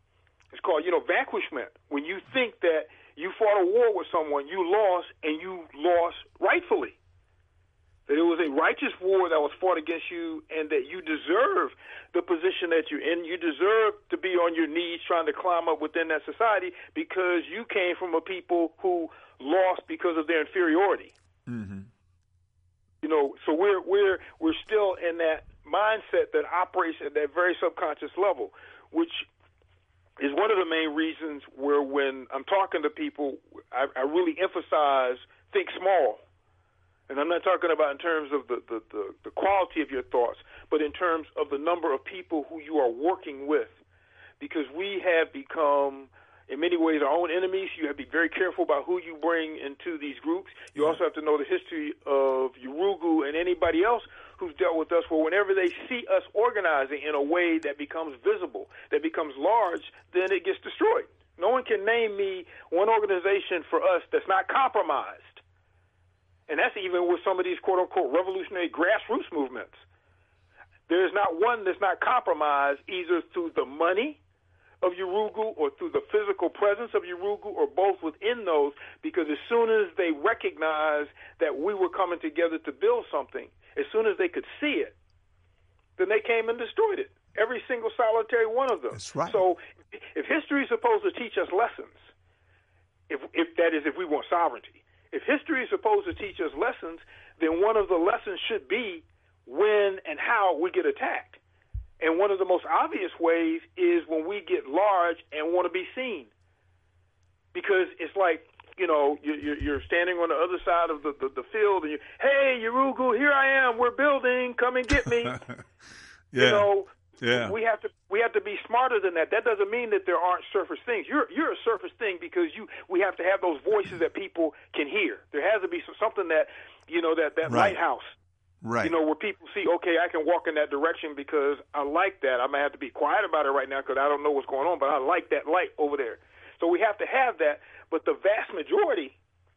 It's called, you know, vanquishment. When you think that you fought a war with someone, you lost, and you lost rightfully. That it was a righteous war that was fought against you, and that you deserve the position that you're in. You deserve to be on your knees trying to climb up within that society because you came from a people who lost because of their inferiority. Mm-hmm. You know, so we're we're we're still in that mindset that operates at that very subconscious level, which is one of the main reasons where when I'm talking to people, I, I really emphasize think small. And I'm not talking about in terms of the, the, the, the quality of your thoughts, but in terms of the number of people who you are working with. Because we have become, in many ways, our own enemies. You have to be very careful about who you bring into these groups. You also have to know the history of Yurugu and anybody else who's dealt with us, where whenever they see us organizing in a way that becomes visible, that becomes large, then it gets destroyed. No one can name me one organization for us that's not compromised. And that's even with some of these quote-unquote revolutionary grassroots movements. There's not one that's not compromised either through the money of Yurugu or through the physical presence of Yurugu or both within those, because as soon as they recognized that we were coming together to build something, as soon as they could see it, then they came and destroyed it. Every single solitary one of them. That's right. So if history is supposed to teach us lessons, if, if that is if we want sovereignty, if history is supposed to teach us lessons, then one of the lessons should be when and how we get attacked. And one of the most obvious ways is when we get large and want to be seen. Because it's like, you know, you're, you're standing on the other side of the, the, the field and you, hey, Yurugu, here I am, we're building, come and get me. yeah. You know, yeah. we have to we have to be smarter than that. That doesn't mean that there aren't surface things. You're you're a surface thing because you we have to have those voices that people can hear. There has to be some, something that, you know, that, that Right. lighthouse. Right. You know, where people see, okay, I can walk in that direction because I like that. I may have to be quiet about it right now because I don't know what's going on, but I like that light over there. So we have to have that. But the vast majority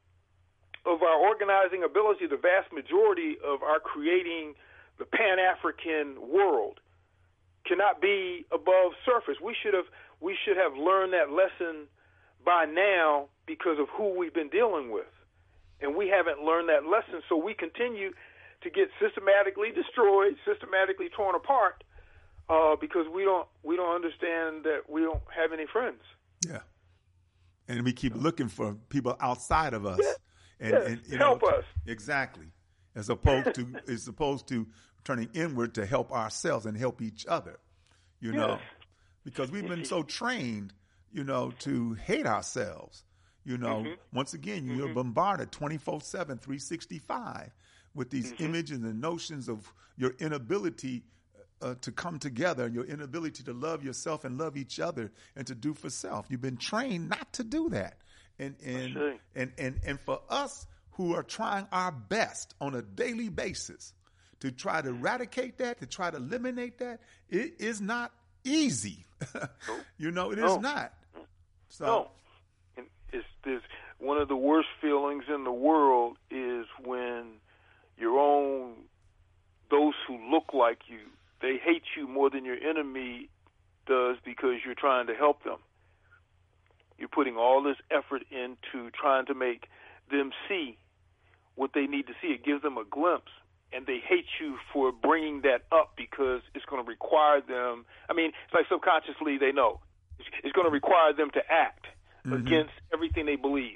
of our organizing ability, the vast majority of our creating the Pan-African world cannot be above surface. We should have we should have learned that lesson by now because of who we've been dealing with. And we haven't learned that lesson, so we continue to get systematically destroyed, systematically torn apart, uh, because we don't we don't understand that we don't have any friends. Yeah. And we keep looking for people outside of us. Yeah. And, Yes. and you Help know, us. Exactly. As opposed to as opposed to turning inward to help ourselves and help each other. You know. Yes. Because we've been so trained, you know, to hate ourselves. You know, Mm-hmm. once again, you're Mm-hmm. bombarded twenty-four seven, three sixty-five with these Mm-hmm. images and notions of your inability uh, to come together and your inability to love yourself and love each other and to do for self. You've been trained not to do that. And and, That's right. and, and, and for us who are trying our best on a daily basis to try to eradicate that, to try to eliminate that, it is not easy. You know, it is No. not. So, No. And it's, it's one of the worst feelings in the world is when your own, those who look like you, they hate you more than your enemy does because you're trying to help them. You're putting all this effort into trying to make them see what they need to see. It gives them a glimpse, and they hate you for bringing that up because it's going to require them. I mean, it's like subconsciously they know. It's, it's going to require them to act Mm-hmm. against everything they believe.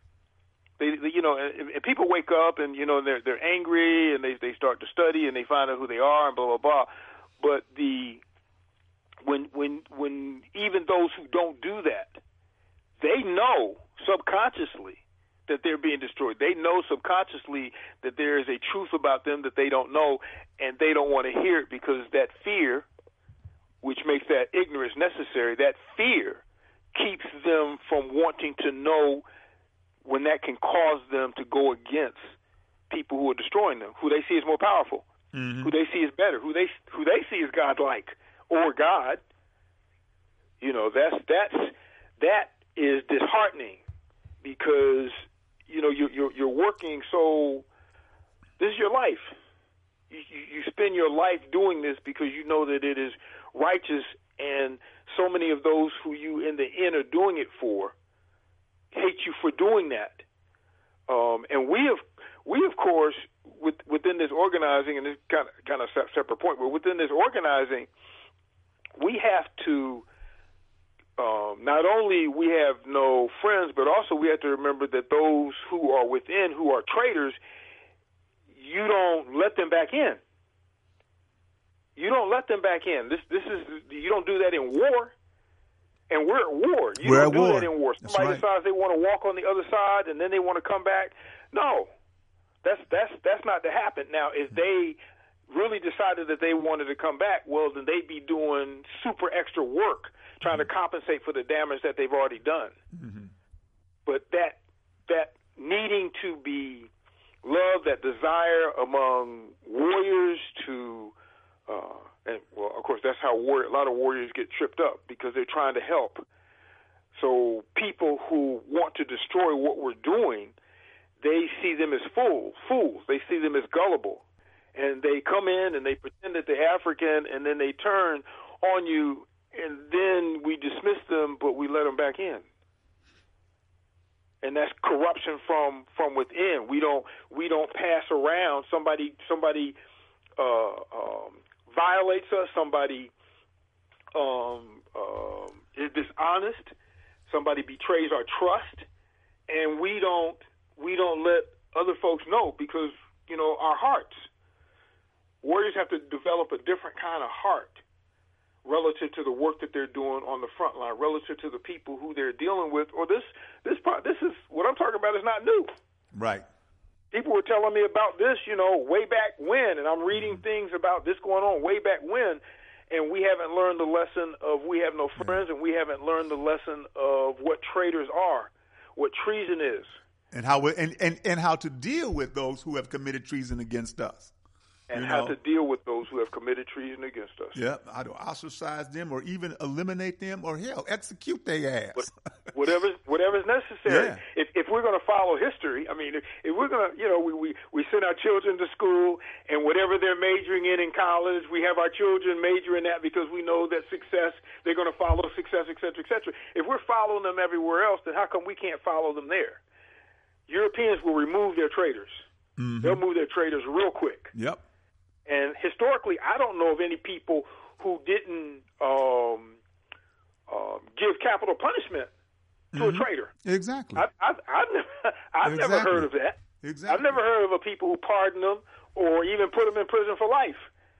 They, they you know, and, and people wake up and, you know, they're they're angry and they they start to study and they find out who they are and blah blah blah. But the when when when even those who don't do that, they know subconsciously that they're being destroyed. They know subconsciously that there is a truth about them that they don't know, and they don't want to hear it because that fear, which makes that ignorance necessary, that fear keeps them from wanting to know when that can cause them to go against people who are destroying them, who they see as more powerful, mm-hmm. who they see as better, who they who they see as godlike or God. You know, that's that's that is disheartening because you know you're you're, you're working so. This is your life. You, you you spend your life doing this because you know that it is righteous and so many of those who you in the end are doing it for hate you for doing that. Um, and we have, we of course, with, within this organizing, and this kind of kind of separate point, but within this organizing, we have to. Um, not only we have no friends, but also we have to remember that those who are within, who are traitors, you don't let them back in. You don't let them back in. This, this is you don't do that in war, and we're at war. You we're don't at do war. that in war. That's Somebody right. decides they want to walk on the other side, and then they want to come back. No, that's that's that's not to happen. Now, if they really decided that they wanted to come back, well, then they'd be doing super extra work trying to compensate for the damage that they've already done. Mm-hmm. But that that needing to be loved, that desire among warriors to, uh, and well, of course, that's how war, a lot of warriors get tripped up because they're trying to help. So people who want to destroy what we're doing, they see them as fools. Fools. They see them as gullible. And they come in and they pretend that they're African, and then they turn on you, and then we dismiss them, but we let them back in. And that's corruption from, from within. We don't we don't pass around somebody somebody uh, um, violates us. Somebody um, um, is dishonest. Somebody betrays our trust, and we don't we don't let other folks know because you know our hearts. Warriors have to develop a different kind of heart relative to the work that they're doing on the front line, relative to the people who they're dealing with. Or this, this part, this is what I'm talking about is not new. Right. People were telling me about this, you know, way back when, and I'm reading mm-hmm. things about this going on way back when, and we haven't learned the lesson of we have no friends, mm-hmm. and we haven't learned the lesson of what traitors are, what treason is, and how we, and, and and how to deal with those who have committed treason against us. And you how know, to deal with those who have committed treason against us. Yeah, how to ostracize them or even eliminate them or, hell, execute their ass. whatever, whatever's necessary. Yeah. If, if we're going to follow history, I mean, if, if we're going to, you know, we, we, we send our children to school, and whatever they're majoring in in college, we have our children major in that because we know that success, they're going to follow success, et cetera, et cetera. If we're following them everywhere else, then how come we can't follow them there? Europeans will remove their traitors. Mm-hmm. They'll move their traitors real quick. Yep. And historically, I don't know of any people who didn't um, um, give capital punishment to mm-hmm. a traitor. Exactly. I, I've, I've, never, I've exactly. never heard of that. Exactly. I've never heard of a people who pardoned them or even put them in prison for life.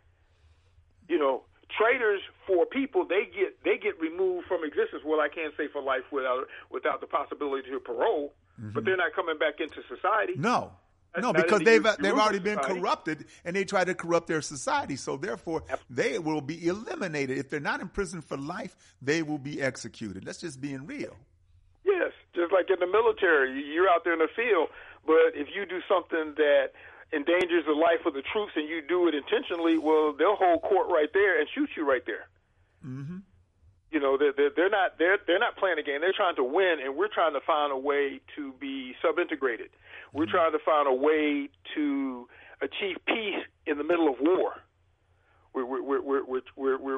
You know, traitors for people, they get they get removed from existence. Well, I can't say for life without without the possibility of parole, mm-hmm. but they're not coming back into society. No. No, Not because the they've Jewish they've already been society. corrupted, and they try to corrupt their society. So therefore, they will be eliminated. If they're not in prison for life, they will be executed. That's just being real. Yes, just like in the military, you're out there in the field, but if you do something that endangers the life of the troops and you do it intentionally, well, they'll hold court right there and shoot you right there. Mm-hmm. You know, they're, they're, they're not they're they're not playing a game. They're trying to win, and we're trying to find a way to be subintegrated. We're mm-hmm. trying to find a way to achieve peace in the middle of war. We're we're we're we're, we're, we're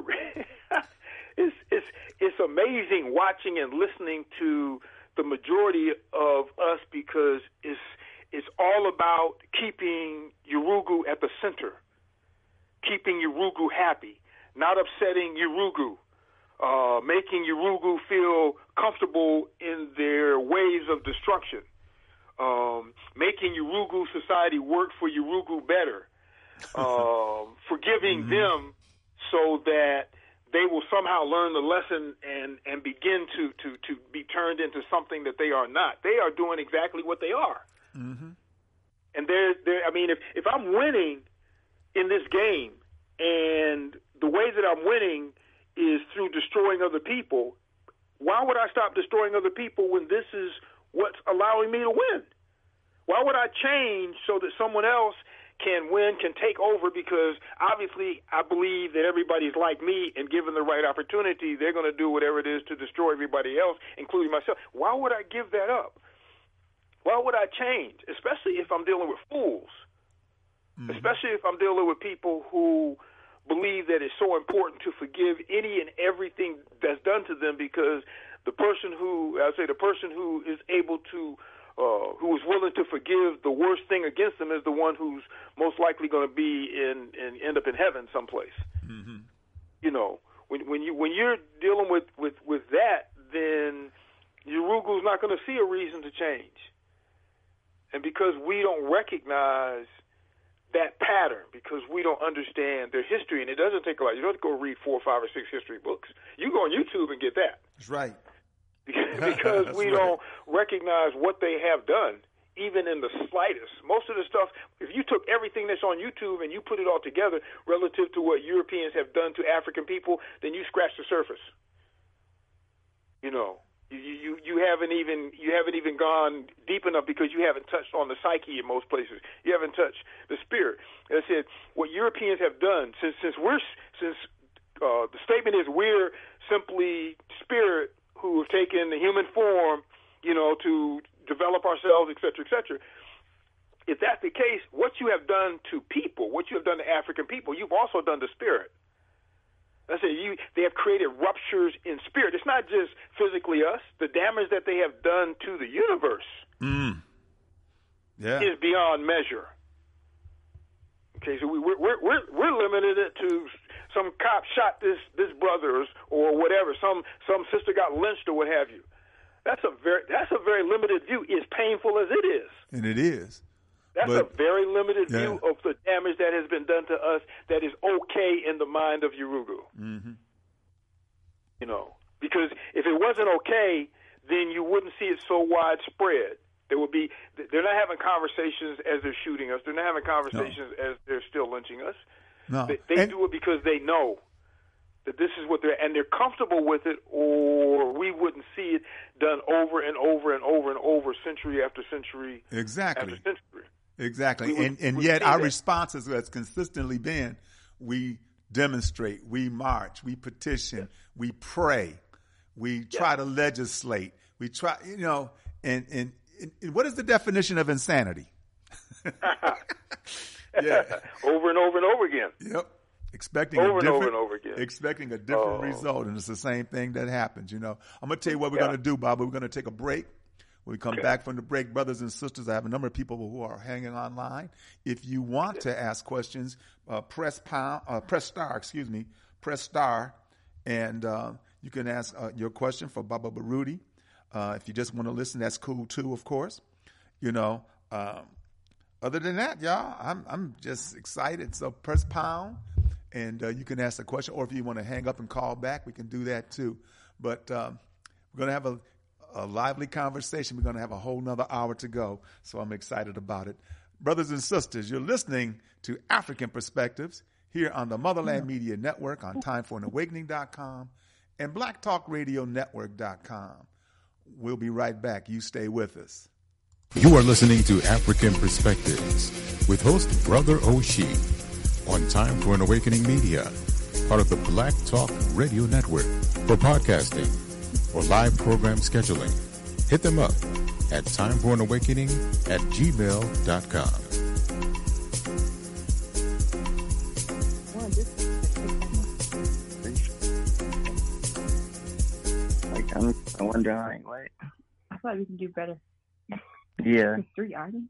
it's it's it's amazing watching and listening to the majority of us because it's it's all about keeping Yurugu at the center, keeping Yurugu happy, not upsetting Yurugu. Uh, making Yurugu feel comfortable in their ways of destruction, um, making Yurugu society work for Yurugu better, uh, forgiving mm-hmm. them so that they will somehow learn the lesson and, and begin to, to, to be turned into something that they are not. They are doing exactly what they are. Mm-hmm. And they're, they're, I mean, if, if I'm winning in this game and the way that I'm winning is through destroying other people, why would I stop destroying other people when this is what's allowing me to win? Why would I change so that someone else can win, can take over? Because obviously I believe that everybody's like me, and given the right opportunity, they're going to do whatever it is to destroy everybody else, including myself. Why would I give that up? Why would I change? Especially if I'm dealing with fools. Mm-hmm. Especially if I'm dealing with people who believe that it's so important to forgive any and everything that's done to them, because the person who, I say the person who is able to, uh, who is willing to forgive the worst thing against them is the one who's most likely going to be in and end up in heaven someplace. Mm-hmm. You know, when when you when you're dealing with, with, with that, then Yurugu's not going to see a reason to change. And because we don't recognize that pattern, because we don't understand their history, and it doesn't take a lot. You don't have to go read four, five, or six history books. You go on YouTube and get that. That's right. Because we right. don't recognize what they have done, even in the slightest. Most of the stuff, if you took everything that's on YouTube and you put it all together relative to what Europeans have done to African people, then you scratch the surface. You know, you you you haven't even you haven't even gone deep enough, because you haven't touched on the psyche in most places. You haven't touched the spirit. As I said, what Europeans have done since since we're since uh, the statement is we're simply spirit who have taken the human form, you know, to develop ourselves, et cetera, et cetera. If that's the case, what you have done to people, what you have done to African people, you've also done to spirit. I say you, they have created ruptures in spirit. It's not just physically us. The damage that they have done to the universe mm. yeah. is beyond measure. Okay, so we, we're we're we're limited it to some cop shot this this brother or whatever. Some some sister got lynched or what have you. That's a very that's a very limited view. As painful as it is, and it is. That's but, a very limited yeah. view of the damage that has been done to us. That is okay in the mind of Yurugu. Mm-hmm. You know, because if it wasn't okay, then you wouldn't see it so widespread. There would be. They're not having conversations as they're shooting us. They're not having conversations no. as they're still lynching us. No, they, they and, do it because they know that this is what they're, and they're comfortable with it, or we wouldn't see it done over and over and over and over, century after century. Exactly. After century. Exactly. Would, and and yet our that. response has consistently been: we demonstrate, we march, we petition, yes. we pray, we yes. try to legislate, we try, you know, and and. And what is the definition of insanity? yeah, over and over and over again. Yep, expecting over a different, and over and over again, expecting a different oh. result, and it's the same thing that happens. You know, I'm going to tell you what we're yeah. going to do, Bob. We're going to take a break. When we come okay. back from the break, brothers and sisters, I have a number of people who are hanging online. If you want to ask questions, uh, press pound, uh, press star, excuse me, press star, and uh, you can ask uh, your question for Baba Baruti. Uh, if you just want to listen, that's cool too, of course. You know, um, other than that, y'all, I'm I'm just excited. So press pound, and uh, you can ask a question. Or if you want to hang up and call back, we can do that too. But um, we're going to have a, a lively conversation. We're going to have a whole nother hour to go. So I'm excited about it. Brothers and sisters, you're listening to African Perspectives here on the Motherland Media Network on time for an awakening dot com and black talk radio network dot com. We'll be right back. You stay with us. You are listening to African Perspectives with host Brother Oshie on Time for an Awakening Media, part of the Black Talk Radio Network. For podcasting or live program scheduling, hit them up at time for an awakening at gmail dot com. Like, I'm, I wonder how I what. I thought we can do better. Yeah. With three items?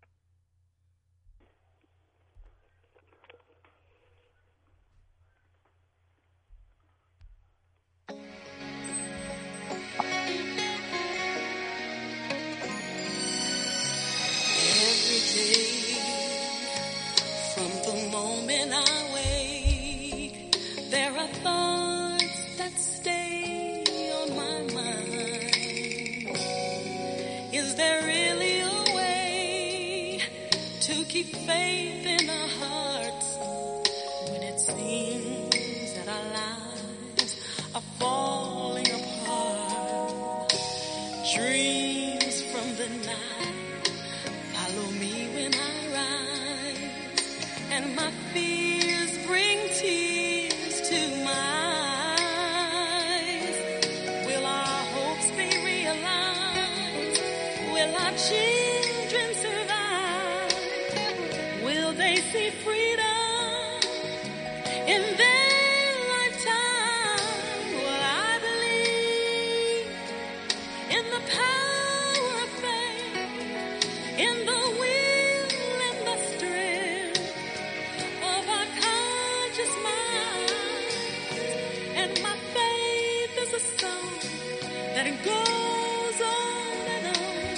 Every day, from the moment I wake, there are thoughts that stay on my mind. Is there really a way to keep faith in our hearts when it seems that our lives are falling apart? Dreams from the night follow me when I rise, and my fears bring tears to my eyes. Will our hopes be realized? Will our children survive? Will they see freedom in their lifetime. Well, I believe in the power of faith, in the will and the strength of our conscious mind. And my faith is a song that goes on and on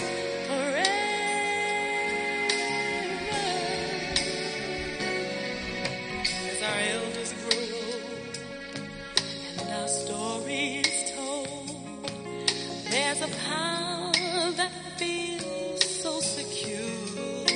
forever. As our elders grow and our story is told, there's a power that feels so secure.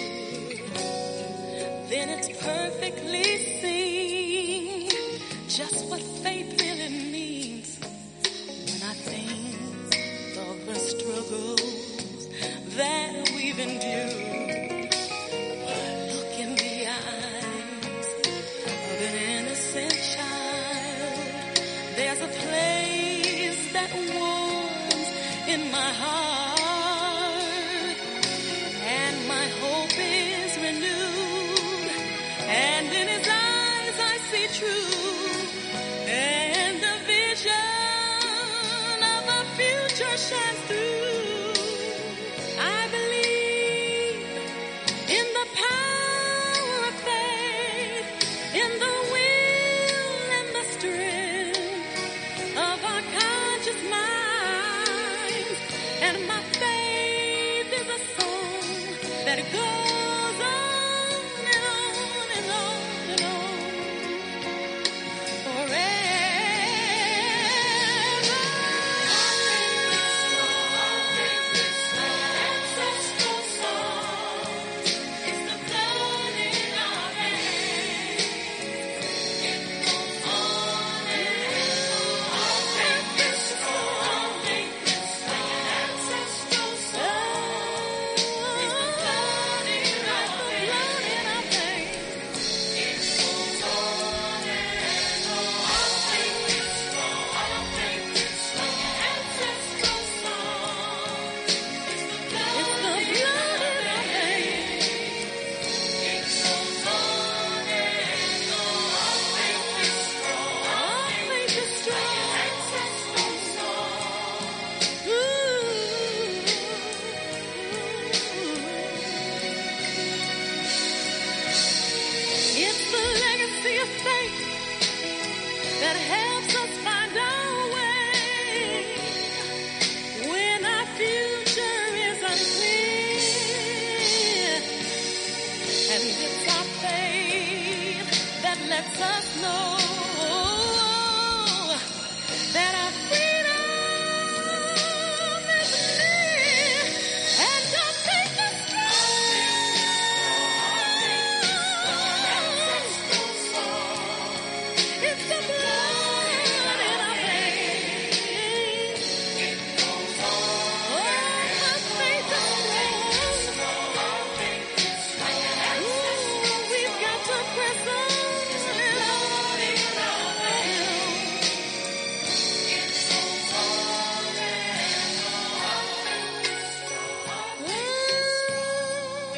Then it's perfectly seen just what faith really means when I think of the struggles that we've endured. Look in the eyes of an innocent child. There's a place that warms in my heart, and my hope is renewed, and in his eyes I see truth, and the vision of a future shines through. I believe in the power of faith, in the will and the strength of our conscious minds. And my faith is a song that goes on and on and on and on forever. Ancestral song is the blood in our veins. It goes on and on. Our faith is strong. Our faith is strong. Ancestral song is the blood in our veins. It goes on and on. Our faith is strong. Our faith is strong. Ancestral song is the blood in our veins. It goes on and on. Our faith is strong. Our faith is strong. Ancestral song. It's the legacy of faith that helps us find our way when our future is unclear. And it's our faith that lets us know that our freedom is near, and our faith is strong. It's the blood in our veins. It goes on. Oh, my faith is strong. Our faith is strong. Ooh, we've got to press on and on and on. It goes on and on. Our faith is strong. Our faith is strong.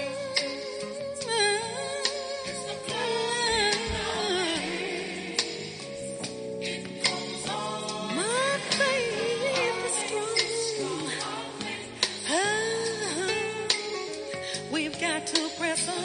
It's the blood in our veins. It goes on. My faith is strong. Ah, we've got to press on.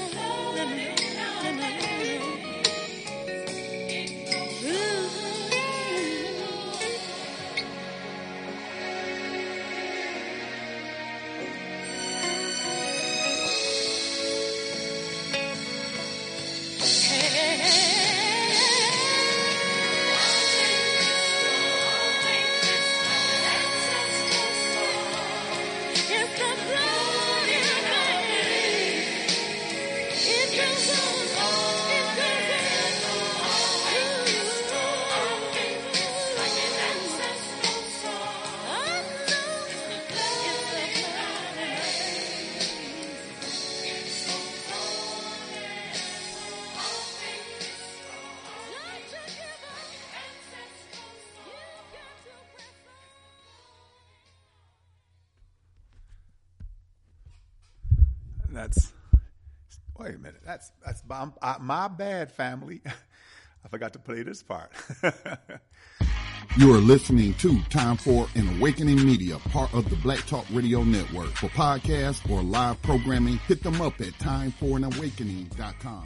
It's the blood in our veins. It goes on, it goes on. Like an ancestral song. I know it's the blood in our veins. It goes on and on. Our faith is strong. Not to give up. Ancestral song. You've got to press on. That's wait a minute. That's that's my, I, my bad, family. I forgot to play this part. You are listening to Time for an Awakening Media, part of the Black Talk Radio Network. For podcasts or live programming, hit them up at time for an awakening dot com.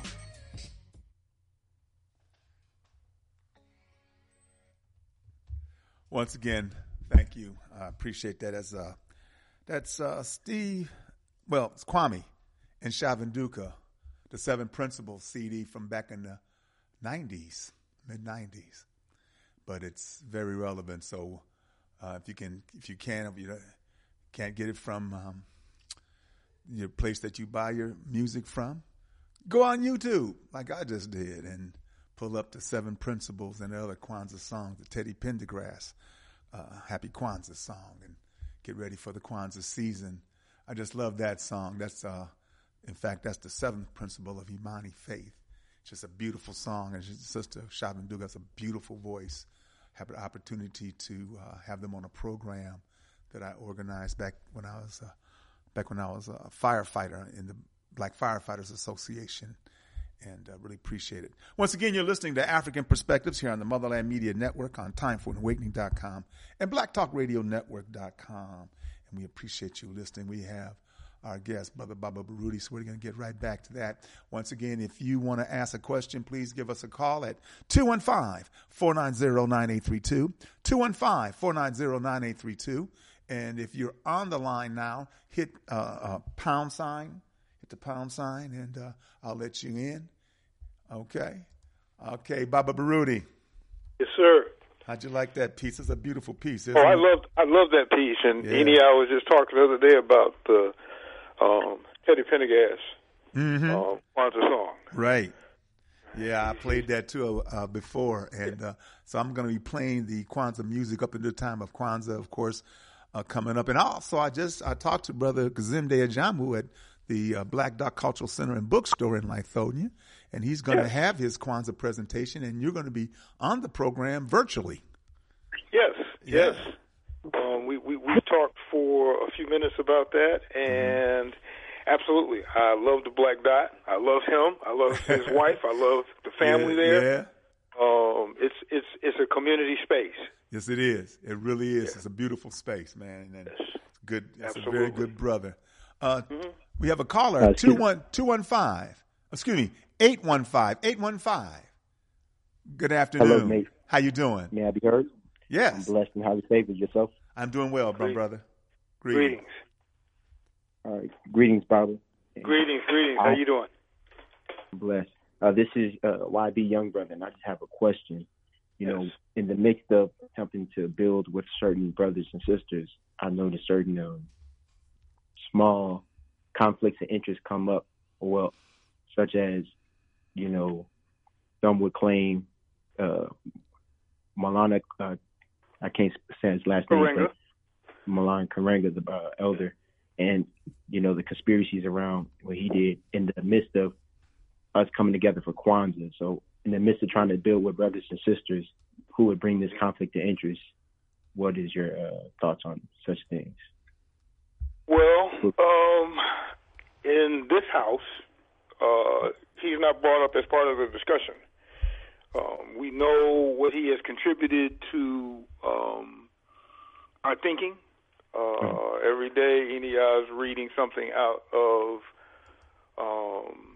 Once again, thank you. I appreciate that. As uh, that's uh, Steve, well, it's Kwame and Shavanduka, the Seven Principles C D from back in the nineties, mid nineties. But it's very relevant. So uh, if you can, if you can, if you can't get it from um, your place that you buy your music from, go on YouTube like I just did and pull up the Seven Principles and the other Kwanzaa songs, the Teddy Pendergrass uh, Happy Kwanzaa song, and get ready for the Kwanzaa season. I just love that song. That's, uh, in fact, that's the seventh principle of Imani faith. It's just a beautiful song, and Sister Shavanduka has a beautiful voice. Have an opportunity to uh, have them on a program that I organized back when I was uh, back when I was a firefighter in the Black Firefighters Association, and uh, really appreciate it. Once again, you're listening to African Perspectives here on the Motherland Media Network on time for an awakening dot com and black talk radio network dot com, and we appreciate you listening. We have our guest, Brother Baba Baruti, so we're going to get right back to that. Once again, if you want to ask a question, please give us a call at two one five, four nine zero, nine eight three two, two one five, four nine zero, nine eight three two. And if you're on the line now, hit uh, uh, pound sign, hit the pound sign, and uh, I'll let you in. Okay? Okay, Baba Baruti. Yes, sir. How'd you like that piece? It's a beautiful piece, isn't oh, I it? loved I love that piece. And Yeah. Eni, I was just talking the other day about the um, Teddy Pendergrass Mm-hmm. uh, Kwanzaa song. Right. Yeah, I played that too uh, before, and uh, so I'm going to be playing the Kwanzaa music up into the time of Kwanzaa, of course, uh, coming up. And also, I just I talked to Brother Kazimde Ajamu at the uh, Black Dot Cultural Center and Bookstore in Lithonia, and he's going to Yes. have his Kwanzaa presentation, and you're going to be on the program virtually. Yes, Yeah. yes. Um, we, we, we talked for a few minutes about that, and absolutely, I love the Black Dot. I love him. I love his wife. I love the family yeah, there. Yeah. Um, it's it's it's a community space. Yes, it is. It really is. It's a beautiful space, man. And it's good. It's a very Absolutely. good brother. Uh, Mm-hmm. We have a caller, Uh, two excuse- one two one five. Excuse me, eight one five eight one five. Good afternoon. Hello, mate. How you doing? May I be heard? I'm Yes, blessed and highly favored. Yourself? I'm doing well, my Great- brother. Greetings, All right. Greetings, Baba. And greetings, greetings. How you doing? I'm blessed. Uh, this is uh, Y B Young Brother, and I just have a question. You know, Yes. in the midst of attempting to build with certain brothers and sisters, I noticed certain um, small conflicts of interest come up, well, such as, you know, some would claim uh, Malana, uh, I can't say his last name, Karenga. but Malan Karenga, the uh, elder, and, you know, the conspiracies around what he did in the midst of us coming together for Kwanzaa. So in the midst of trying to build with brothers and sisters who would bring this conflict of interest, what is your uh, thoughts on such things? Well, um, in this house, uh, he's not brought up as part of the discussion. Um, we know what he has contributed to um, our thinking. Uh, every day, Enia is reading something out of um,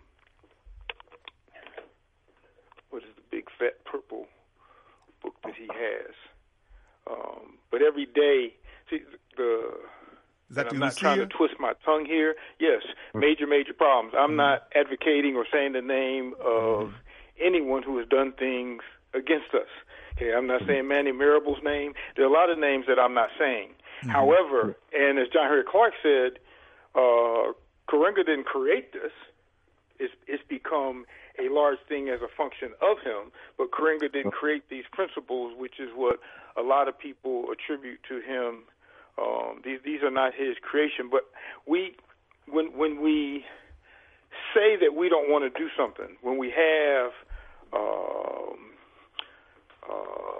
what is the big fat purple book that he has. Um, but every day, see the. Is that And I'm the not trying to Lucia? twist my tongue here. Yes, major, major problems. I'm Mm-hmm. not advocating or saying the name of anyone who has done things against us. Okay, I'm not saying Manny Mirable's name. There are a lot of names that I'm not saying. Mm-hmm. However, and as John Henry Clark said, uh, Karenga didn't create this. It's, it's become a large thing as a function of him, but Karenga didn't create these principles, which is what a lot of people attribute to him. Um, these these are not his creation, but we, when when we say that we don't want to do something, when we have um, uh,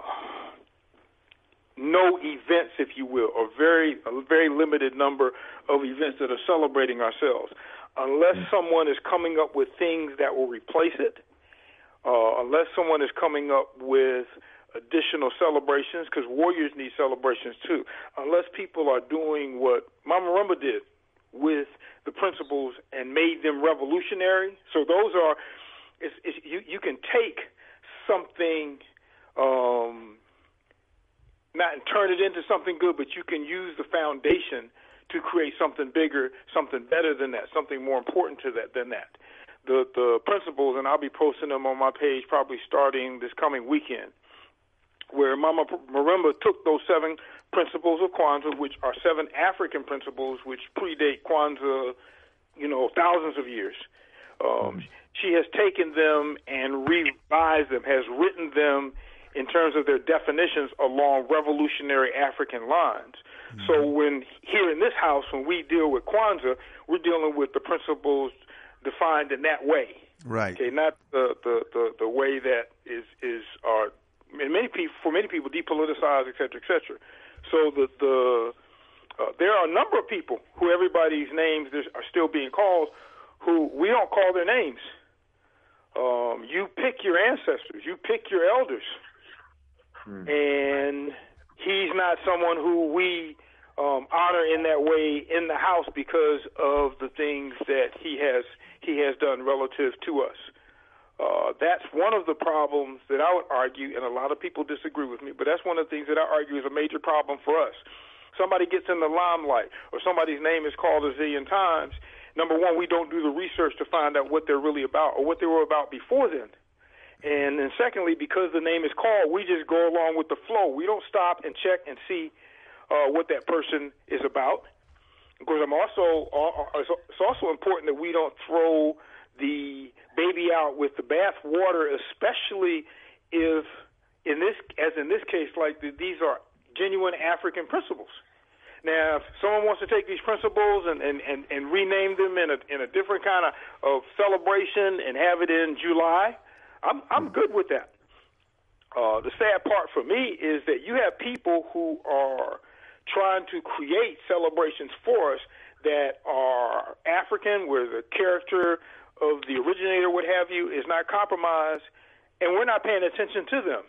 no events, if you will, or very a very limited number of events that are celebrating ourselves, unless someone is coming up with things that will replace it, uh, unless someone is coming up with additional celebrations, because warriors need celebrations too, unless people are doing what Mama Rumba did with the principles and made them revolutionary. So those are, it's, it's, you, you can take something, um, not and turn it into something good, but you can use the foundation to create something bigger, something better than that, something more important to that than that. The the principles, and I'll be posting them on my page probably starting this coming weekend, where Mama Marimba took those seven principles of Kwanzaa, which are seven African principles which predate Kwanzaa, you know, thousands of years. Um, she has taken them and revised them, has written them in terms of their definitions along revolutionary African lines. Mm-hmm. So when here in this house, when we deal with Kwanzaa, we're dealing with the principles defined in that way. Right. Okay, not the the, the, the way that is is are and many people for many people depoliticized, et cetera, et cetera. So the the uh, there are a number of people who everybody's names are still being called, who we don't call their names. Um, you pick your ancestors, you pick your elders, hmm. and he's not someone who we um, honor in that way in the house because of the things that he has he has done relative to us. Uh, that's one of the problems that I would argue, and a lot of people disagree with me, but that's one of the things that I argue is a major problem for us. Somebody gets in the limelight or somebody's name is called a zillion times. Number one, we don't do the research to find out what they're really about or what they were about before then. And then secondly, because the name is called, we just go along with the flow. We don't stop and check and see uh, what that person is about. Of course, I'm also, uh, it's also important that we don't throw the baby out with the bath water, especially if, in this, as in this case, like the, these are genuine African principles. Now, if someone wants to take these principles and, and, and, and rename them in a in a different kind of, of celebration and have it in July, I'm I'm good with that. Uh, the sad part for me is that you have people who are trying to create celebrations for us that are African, where the character of the originator, what have you, is not compromised, and we're not paying attention to them.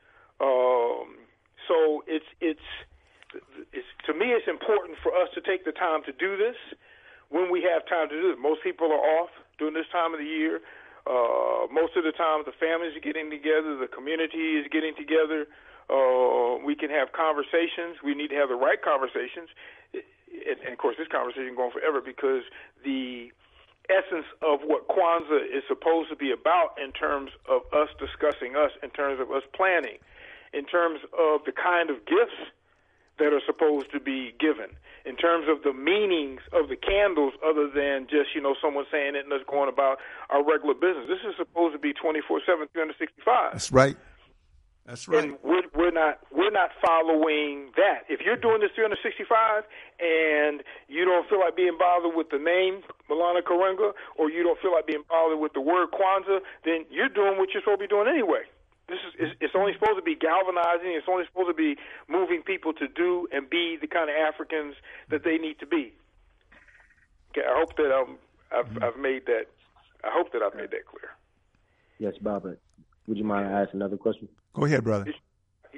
Um, so it's it's. It's, to me, it's important for us to take the time to do this when we have time to do it. Most people are off during this time of the year. Uh, most of the time, the families are getting together, the community is getting together. Uh, we can have conversations. We need to have the right conversations. And, and of course, this conversation is going forever because the essence of what Kwanzaa is supposed to be about in terms of us discussing us, in terms of us planning, in terms of the kind of gifts that are supposed to be given, in terms of the meanings of the candles other than just, you know, someone saying it and us going about our regular business. This is supposed to be twenty-four seven, three hundred sixty-five. That's right. That's right. And we're, we're not we're not following that. If you're doing this three hundred sixty-five and you don't feel like being bothered with the name Maulana Karenga, or you don't feel like being bothered with the word Kwanzaa, then you're doing what you're supposed to be doing anyway. This is it's only supposed to be galvanizing. It's only supposed to be moving people to do and be the kind of Africans that they need to be. Okay, I hope that um, I've, mm-hmm. I've made that. I hope that I've made that clear. Yes, Baba. Would you mind I ask another question? Go ahead, brother. Sure.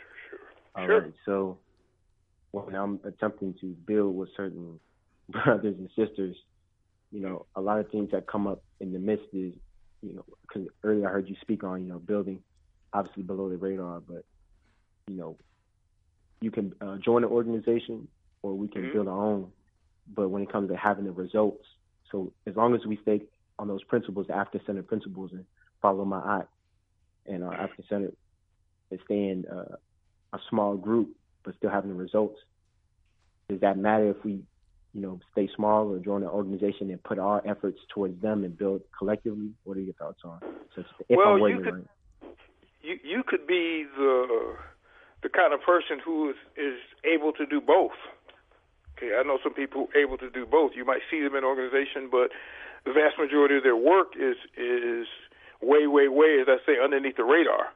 All sure. right. So when I'm attempting to build with certain brothers and sisters, you know, a lot of things that come up in the midst is, you know, because earlier I heard you speak on, you know, building obviously below the radar, but, you know, you can uh, join an organization or we can mm-hmm. build our own. But when it comes to having the results, so as long as we stay on those principles, the African-centered principles, and follow my eye, and our African-centered is staying uh, a small group but still having the results, does that matter if we, you know, stay small or join an organization and put our efforts towards them and build collectively? What are your thoughts on? So if well, I'm you waiting, could, right? you you could be the the kind of person who is, is able to do both. Okay, I know some people able to do both. You might see them in an organization, but the vast majority of their work is is way, way, way, as I say, underneath the radar.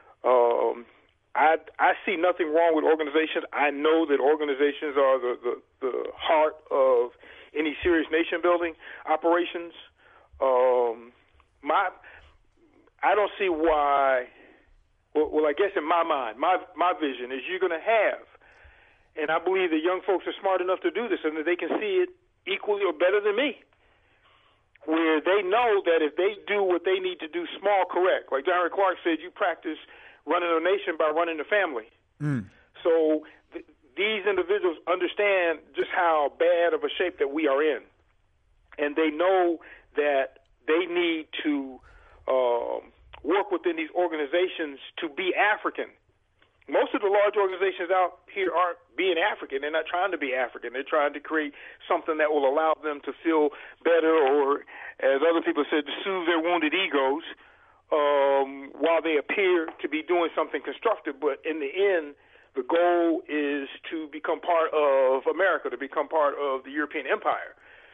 Um, I I see nothing wrong with organizations. I know that organizations are the, the, the heart of any serious nation building operations. Um, my I I don't see why. Well, well, I guess in my mind, my my vision is you're going to have, and I believe that young folks are smart enough to do this, and that they can see it equally or better than me, where they know that if they do what they need to do, small correct, like Darren Clark said, you practice running a nation by running a family. Mm. So th- these individuals understand just how bad of a shape that we are in, and they know that they need to um, work within these organizations to be African. Most of the large organizations out here aren't being African. They're not trying to be African. They're trying to create something that will allow them to feel better, or, as other people said, to soothe their wounded egos, um, while they appear to be doing something constructive. But in the end, the goal is to become part of America, to become part of the European Empire.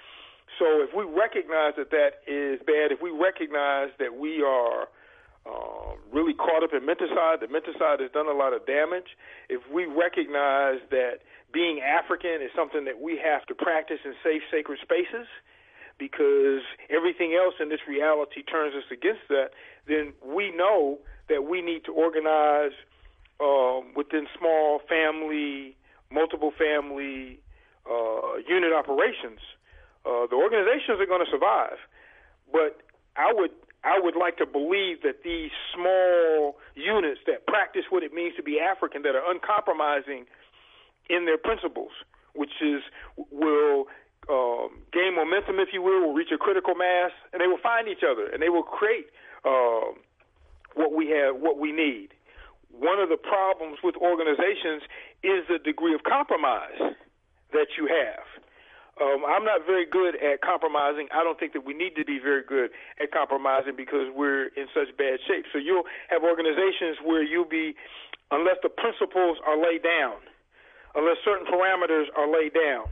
So if we recognize that that is bad, if we recognize that we are um, really caught up in menticide, that menticide has done a lot of damage, if we recognize that being African is something that we have to practice in safe, sacred spaces, because everything else in this reality turns us against that, then we know that we need to organize um, within small family, multiple family uh, unit operations. Uh, the organizations are going to survive, but I would I would like to believe that these small units that practice what it means to be African, that are uncompromising in their principles, which is will um, gain momentum, if you will, will reach a critical mass, and they will find each other, and they will create uh, what we have, what we need. One of the problems with organizations is the degree of compromise that you have. Um, I'm not very good at compromising. I don't think that we need to be very good at compromising because we're in such bad shape. So you'll have organizations where you'll be, unless the principles are laid down, unless certain parameters are laid down.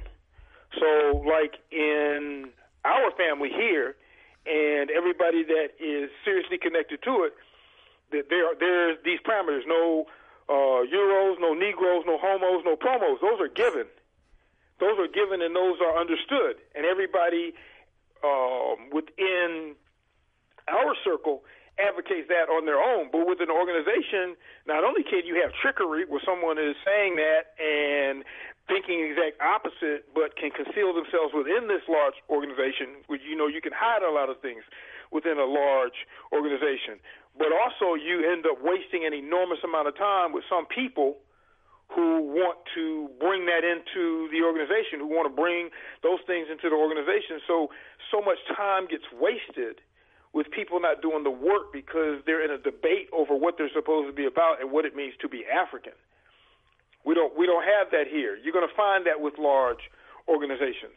So like in our family here, and everybody that is seriously connected to it, that there are, there's these parameters: no uh, Euros, no Negroes, no homos, no promos. Those are given. Those are given and those are understood. And everybody um, within our circle advocates that on their own. But with an organization, not only can you have trickery where someone is saying that and thinking the exact opposite, but can conceal themselves within this large organization, which, you know, you can hide a lot of things within a large organization. But also you end up wasting an enormous amount of time with some people who want to bring that into the organization, who want to bring those things into the organization. So, so much time gets wasted with people not doing the work because they're in a debate over what they're supposed to be about and what it means to be African. We don't, we don't have that here. You're going to find that with large organizations.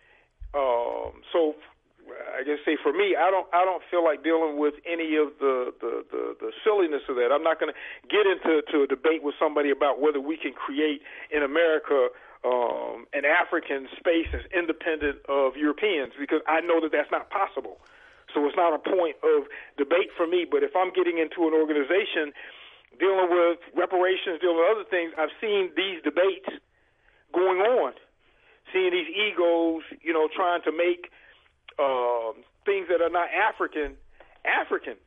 Um, so, I guess say for me, I don't I don't feel like dealing with any of the, the, the, the silliness of that. I'm not going to get into to a debate with somebody about whether we can create in America um, an African space that's independent of Europeans, because I know that that's not possible. So it's not a point of debate for me. But if I'm getting into an organization dealing with reparations, dealing with other things, I've seen these debates going on, seeing these egos, you know, trying to make Um, things that are not African, African.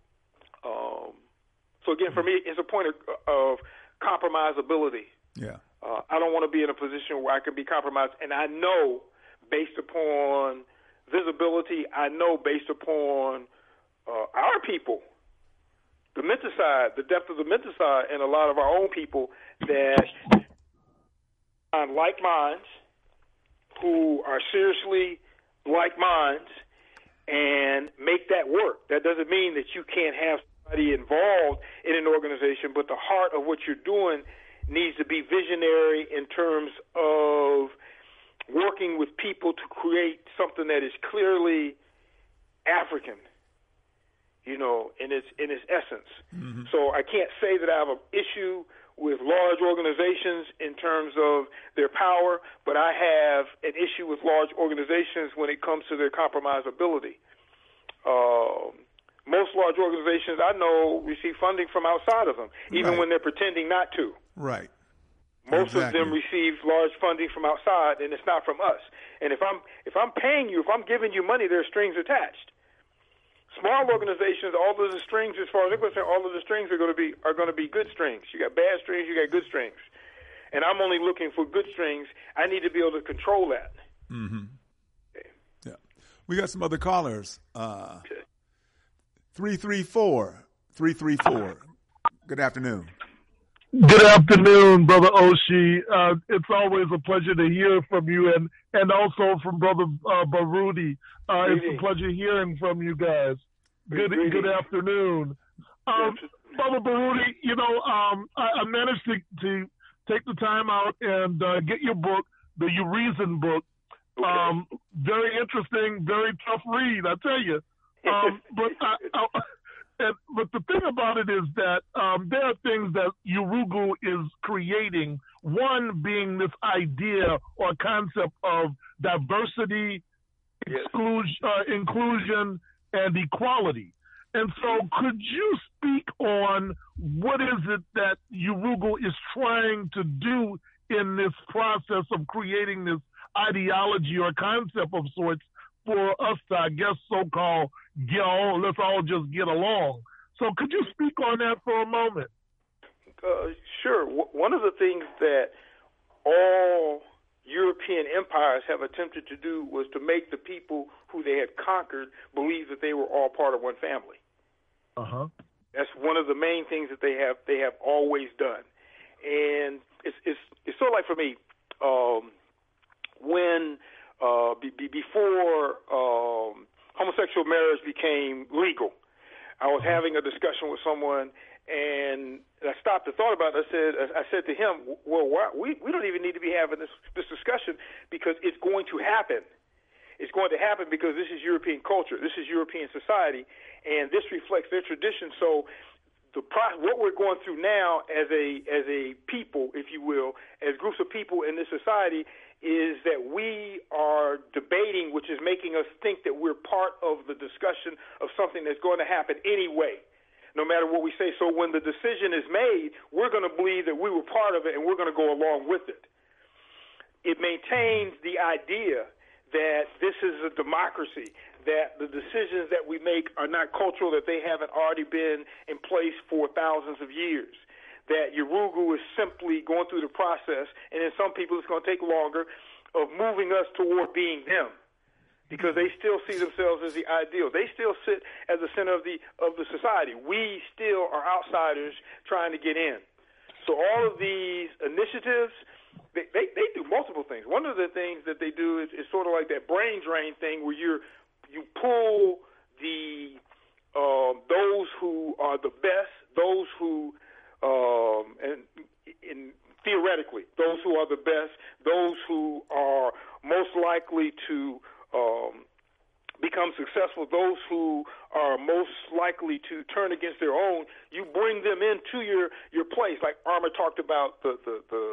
Um, so again, for me, it's a point of, of compromisability. Yeah. Uh, I don't want to be in a position where I can be compromised, and I know, based upon visibility, I know based upon uh, our people, the menticide, the depth of the menticide, and a lot of our own people that on like minds who are seriously like minds and make that work. That doesn't mean that you can't have somebody involved in an organization, but the heart of what you're doing needs to be visionary in terms of working with people to create something that is clearly African, you know, in its in its essence. Mm-hmm. So I can't say that I have an issue with large organizations in terms of their power, but I have an issue with large organizations when it comes to their compromisability. Um, most large organizations I know receive funding from outside of them, even right. when they're pretending not to. Right. Most exactly. of them receive large funding from outside, and it's not from us. And if I'm if I'm paying you, if I'm giving you money, there are strings attached. Small all organizations, all of the strings, as far as I'm concerned, all of the strings are going to be are going to be good strings. You got bad strings, you got good strings, and I'm only looking for good strings. I need to be able to control that. Mm-hmm. Okay. Yeah, we got some other callers. Uh, Okay. Three three four three three four. Good afternoon. Good afternoon, Brother Oshie. Uh, it's always a pleasure to hear from you, and, and also from Brother uh, Baruti. Uh, it's a pleasure hearing from you guys. Good good afternoon. Um, Brother Baruti, you know, um, I, I managed to, to take the time out and uh, get your book, the You Reason book. Okay. Um, very interesting, very tough read, I tell you. Um, but I, I, and, but the thing about it is that um, there are things that Yurugu is creating. One being this idea or concept of diversity, Yes. exclusion, uh, inclusion, and equality. And so, could you speak on what is it that Yurugu is trying to do in this process of creating this ideology or concept of sorts for us to, I guess, so-called get on, let's all just get along. So could you speak on that for a moment? Uh, sure. W- one of the things that all European empires have attempted to do was to make the people who they had conquered believe that they were all part of one family. Uh-huh. That's one of the main things that they have they have always done. And it's it's it's sort of like for me, um, when uh, be, be before um, homosexual marriage became legal, I was having a discussion with someone, and I stopped and thought about it. I said, I said to him, well, why, we, we don't even need to be having this, this discussion because it's going to happen. It's going to happen because this is European culture. This is European society, and this reflects their tradition. So the pro- what we're going through now as a as a people, if you will, as groups of people in this society, is that we are debating, which is making us think that we're part of the discussion of something that's going to happen anyway, no matter what we say. So when the decision is made, we're going to believe that we were part of it and we're going to go along with it. It maintains the idea that this is a democracy, that the decisions that we make are not cultural, that they haven't already been in place for thousands of years, that Yurugu is simply going through the process, and in some people it's going to take longer, of moving us toward being them, because they still see themselves as the ideal. They still sit at the center of the of the society. We still are outsiders trying to get in. So all of these initiatives, they, they, they do multiple things. One of the things that they do is, is sort of like that brain drain thing where you're you pull the uh, those who are the best, those who Um, and in theoretically, those who are the best, those who are most likely to um, become successful, those who are most likely to turn against their own, you bring them into your, your place. Like Arma talked about the the, the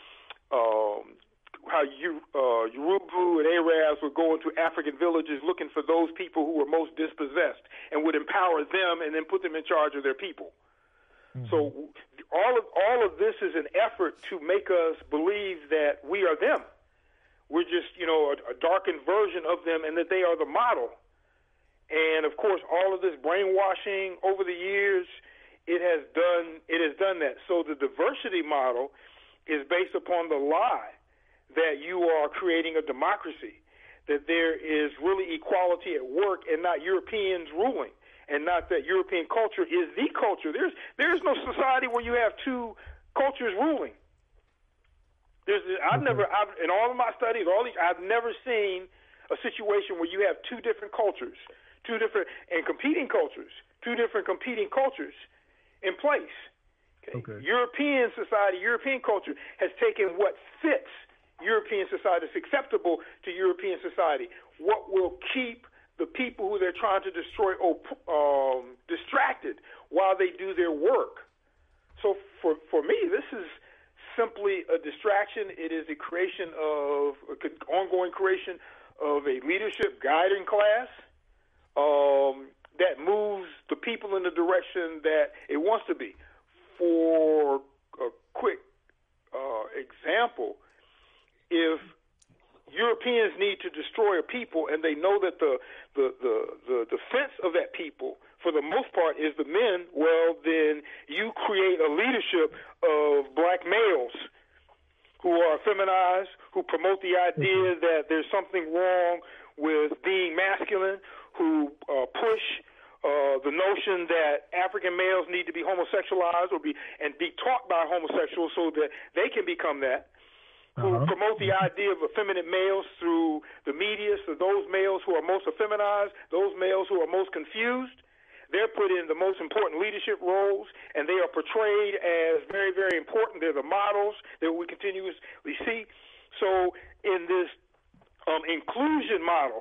um, how you uh, Yurugu and Arabs would go into African villages looking for those people who were most dispossessed and would empower them and then put them in charge of their people. So all of all of this is an effort to make us believe that we are them. We're just, you know, a, a darkened version of them, and that they are the model. And of course, all of this brainwashing over the years, it has done it has done that. So the diversity model is based upon the lie that you are creating a democracy, that there is really equality at work and not Europeans ruling. And not that European culture is the culture. There's there's no society where you have two cultures ruling. There's I've never I've, in all of my studies, all these I've never seen a situation where you have two different cultures, two different and competing cultures, two different competing cultures in place. Okay. Okay. European society, European culture has taken what fits European society, is acceptable to European society, what will keep the people who they're trying to destroy um, distracted while they do their work. So for for me, this is simply a distraction. It is a creation of, an ongoing creation of a leadership guiding class um, that moves the people in the direction that it wants to be. For a quick uh, example, if Europeans need to destroy a people, and they know that the, the, the, the defense of that people, for the most part, is the men, well, then you create a leadership of black males who are feminized, who promote the idea mm-hmm. that there's something wrong with being masculine, who uh, push uh, the notion that African males need to be homosexualized or be and be taught by homosexuals so that they can become that, who uh-huh. promote the idea of effeminate males through the media, so those males who are most effeminized, those males who are most confused. They're put in the most important leadership roles, and they are portrayed as very, very important. They're the models that we continuously see. So in this um, inclusion model,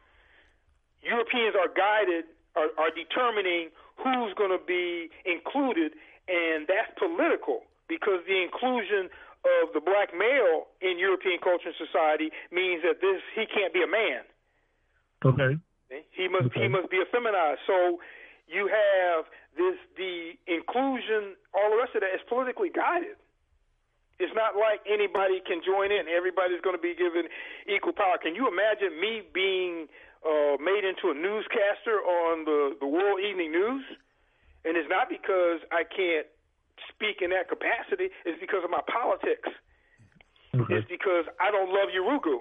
Europeans are guided, are, are determining who's going to be included, and that's political because the inclusion of the black male in European culture and society means that this he can't be a man. Okay. He must okay. he must be effeminized. So you have this the inclusion, all the rest of that is politically guided. It's not like anybody can join in. Everybody's going to be given equal power. Can you imagine me being uh, made into a newscaster on the, the World Evening News? And it's not because I can't speak in that capacity. It's because of my politics. Okay. It's because I don't love Yurugu.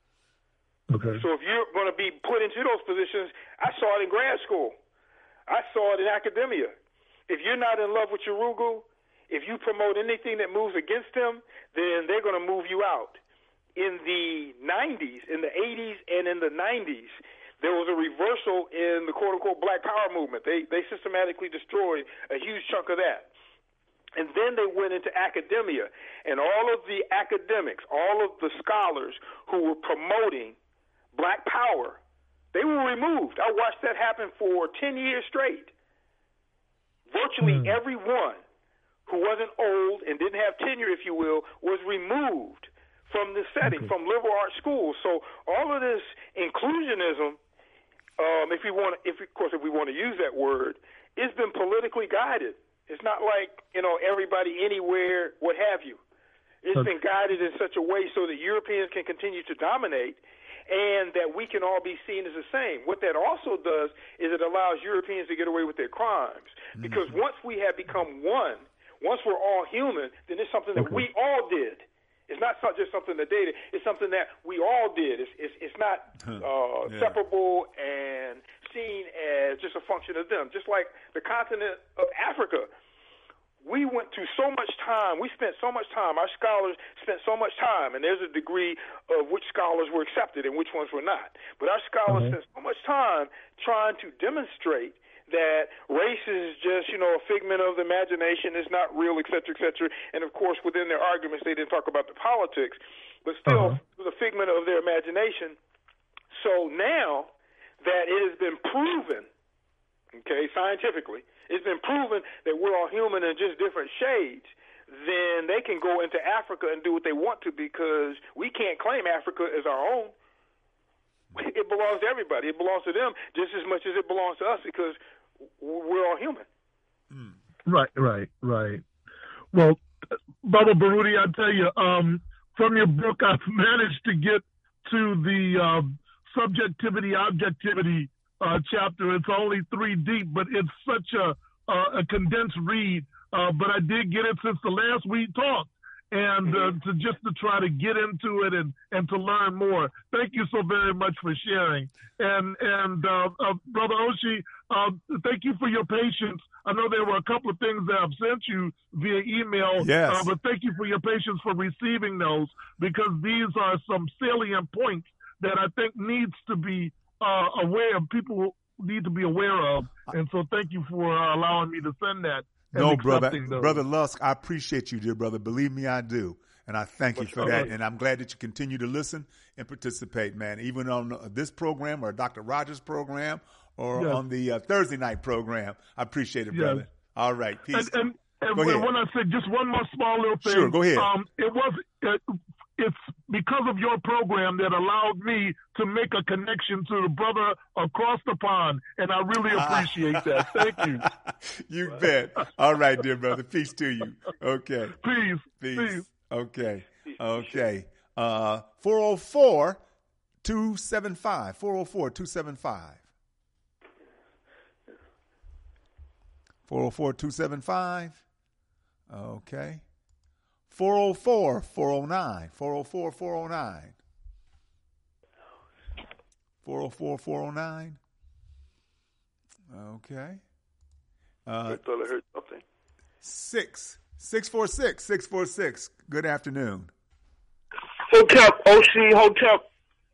Okay. So if you're going to be put into those positions, I saw it in grad school. I saw it in academia. If you're not in love with Yurugu, if you promote anything that moves against them, then they're going to move you out. In the nineties, in the eighties, and in the nineties, there was a reversal in the quote-unquote Black Power movement. They they systematically destroyed a huge chunk of that. And then they went into academia, and all of the academics, all of the scholars who were promoting Black Power, they were removed. I watched that happen for ten years straight. Virtually mm. everyone who wasn't old and didn't have tenure, if you will, was removed from the setting, okay. from liberal arts schools. So all of this inclusionism, um, if we want, if we, of course, if we want to use that word, it's been politically guided. It's not like, you know, everybody anywhere, what have you. It's okay. been guided in such a way so that Europeans can continue to dominate and that we can all be seen as the same. What that also does is it allows Europeans to get away with their crimes. Mm-hmm. Because once we have become one, once we're all human, then it's something that okay. we all did. It's not just something that they did. It's something that we all did. It's, it's, it's not uh, yeah. separable and seen as just a function of them. Just like the continent of Africa, we went through so much time. We spent so much time. Our scholars spent so much time, and there's a degree of which scholars were accepted and which ones were not. But our scholars mm-hmm. spent so much time trying to demonstrate that race is just, you know, a figment of the imagination, it's not real, et cetera, et cetera. And, of course, within their arguments, they didn't talk about the politics, but still, uh-huh. it was a figment of their imagination. So now that it has been proven, okay, scientifically, it's been proven that we're all human in just different shades, then they can go into Africa and do what they want to because we can't claim Africa as our own. It belongs to everybody. It belongs to them just as much as it belongs to us because we're all human. Right, right, right. Well, Baba Baruti, I tell you, um, from your book, I've managed to get to the um, subjectivity, objectivity uh, chapter. It's only three deep, but it's such a, a, a condensed read. Uh, but I did get it since the last we talked. And uh, to just to try to get into it and, and to learn more. Thank you so very much for sharing. And and uh, uh, Brother Oshie, uh, thank you for your patience. I know there were a couple of things that I've sent you via email, yes. uh, but thank you for your patience for receiving those because these are some salient points that I think needs to be uh, aware of. People need to be aware of. And so thank you for uh, allowing me to send that. No, brother, those. Brother Lusk, I appreciate you, dear brother. Believe me, I do. And I thank you for that. And I'm glad that you continue to listen and participate, man, even on this program or Doctor Rogers' program or yes. on the uh, Thursday night program. I appreciate it, brother. Yes. All right. Peace. And, and, and go when, ahead. when I said just one more small little thing. Sure, go ahead. Um, it was, it, it's because of your program that allowed me to make a connection to the brother across the pond, and I really appreciate that. Thank you. You bet. All right, dear brother. Peace to you. Okay. Peace. Peace. Peace. Okay. Okay. Uh, four oh four, two seven five, four oh four, two seven five. four oh four, two seven five. Okay. four oh four, four oh nine. four oh four, four oh nine. four oh four, four oh nine. Okay. Uh, I thought I heard something. Six. six four six, six four six. Good afternoon. Hotep, O C, Hotep.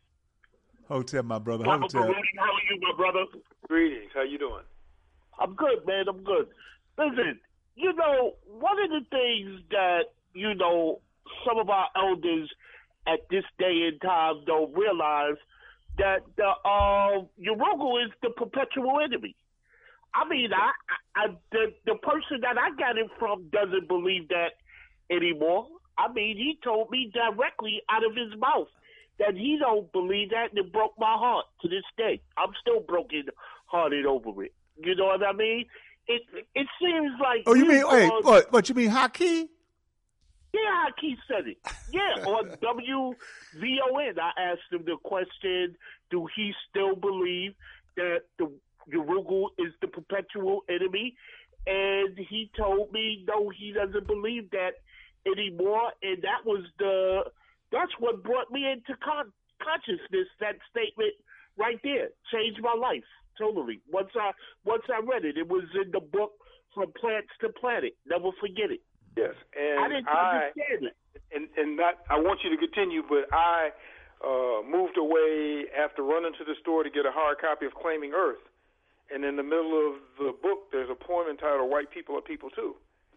Hotep, my brother. Papa Hotep. Baruch, how are you, my brother? Greetings. How you doing? I'm good, man. I'm good. Listen, you know, one of the things that, you know, some of our elders at this day and time don't realize that the uh, Urugu is the perpetual enemy. I mean, I, I, the the person that I got it from doesn't believe that anymore. I mean, he told me directly out of his mouth that he don't believe that, and it broke my heart to this day. I'm still broken hearted over it. You know what I mean? It it seems like Oh, you mean are, wait? What? What you mean, Haki? Yeah, Haki said it. Yeah, on W V O N, I asked him the question: do he still believe that the Urugu is the perpetual enemy? And he told me no, he doesn't believe that anymore. And that was the that's what brought me into con- consciousness. That statement right there changed my life totally. Once I once I read it, it was in the book From Plants to Planet. Never forget it. Yes, and I didn't I, understand it. And and not, I want you to continue, but I uh, moved away after running to the store to get a hard copy of Claiming Earth. And in the middle of the book, there's a poem entitled White People Are People Too.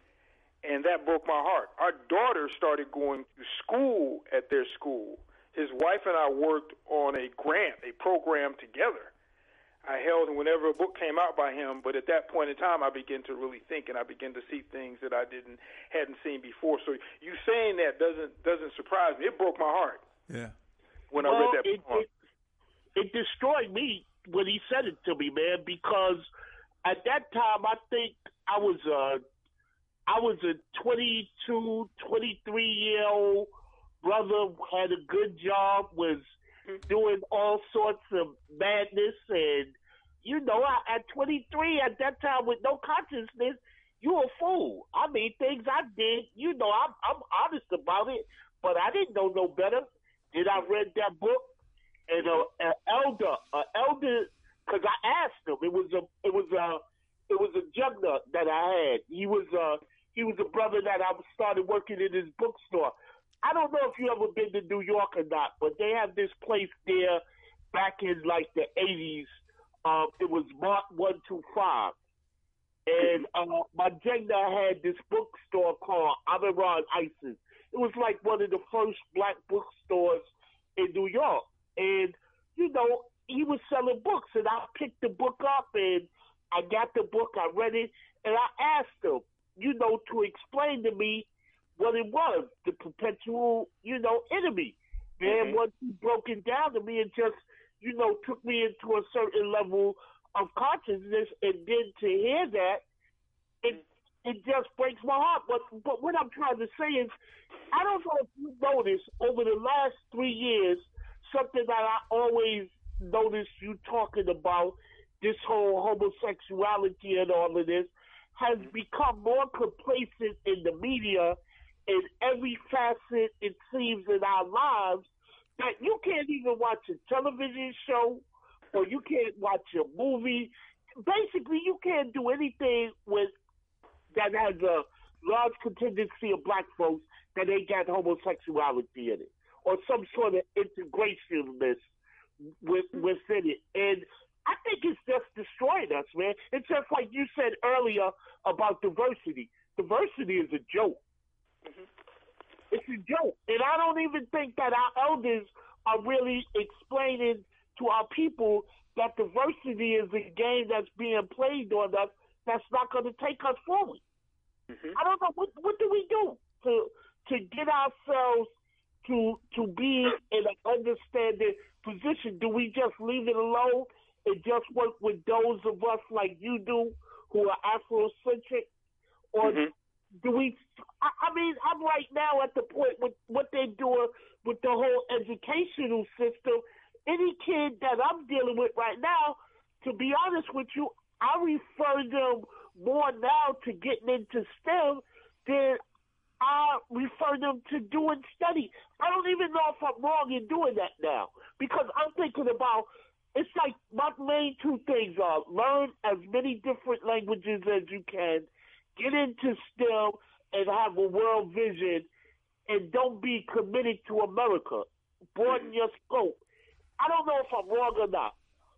And that broke my heart. Our daughter started going to school at their school. His wife and I worked on a grant, a program together. I held whenever a book came out by him, but at that point in time, I began to really think, and I began to see things that I didn't hadn't seen before. So you saying that doesn't doesn't surprise me. It broke my heart. Yeah. When well, I read that it, poem. It, it destroyed me when he said it to me, man, because at that time I think I was a I was a twenty-two, twenty-three year old brother, had a good job, was doing all sorts of madness, and you know, I, at twenty-three at that time with no consciousness, you a fool. I mean, things I did, you know, I'm, I'm honest about it, but I didn't know no better. Then I read that book, and a, an elder, an elder, because I asked him. It was a, it was a, it was a juggler that I had. He was a, he was a brother that I started working in his bookstore. I don't know if you ever been to New York or not, but they have this place there back in like the eighties. Um, it was Mart one two five. And uh, my Jenga had this bookstore called Amiron Isis. It was like one of the first black bookstores in New York. And, you know, he was selling books, and I picked the book up, and I got the book, I read it, and I asked him, you know, to explain to me what it was, the perpetual, you know, enemy. Man, Mm-hmm. once he broke it down to me, it just, you know, took me into a certain level of consciousness, and then to hear that, it it just breaks my heart. But but what I'm trying to say is, I don't know if you noticed over the last three years, something that I always noticed you talking about, this whole homosexuality and all of this, has become more complacent in the media in every facet, it seems, in our lives, that you can't even watch a television show or you can't watch a movie. Basically, you can't do anything with that has a large contingency of black folks that ain't got homosexuality in it or some sort of integrationness with, within it. And I think it's just destroying us, man. It's just like you said earlier about diversity. Diversity is a joke. Mm-hmm. It's a joke. And I don't even think that our elders are really explaining to our people that diversity is a game that's being played on us that's not going to take us forward. Mm-hmm. I don't know. What, what do we do to to get ourselves to to be in an understanding position? Do we just leave it alone and just work with those of us like you do who are Afrocentric? Or mm-hmm. do we, I, I mean, I'm right now at the point with what they're doing with the whole educational system any kid that I'm dealing with right now, to be honest with you, I refer them more now to getting into STEM than I refer them to doing study. I don't even know if I'm wrong in doing that now, because I'm thinking about, it's like my main two things are learn as many different languages as you can, get into STEM, and have a world vision, and don't be committed to America. Broaden your scope. I don't know if I'm wrong or not.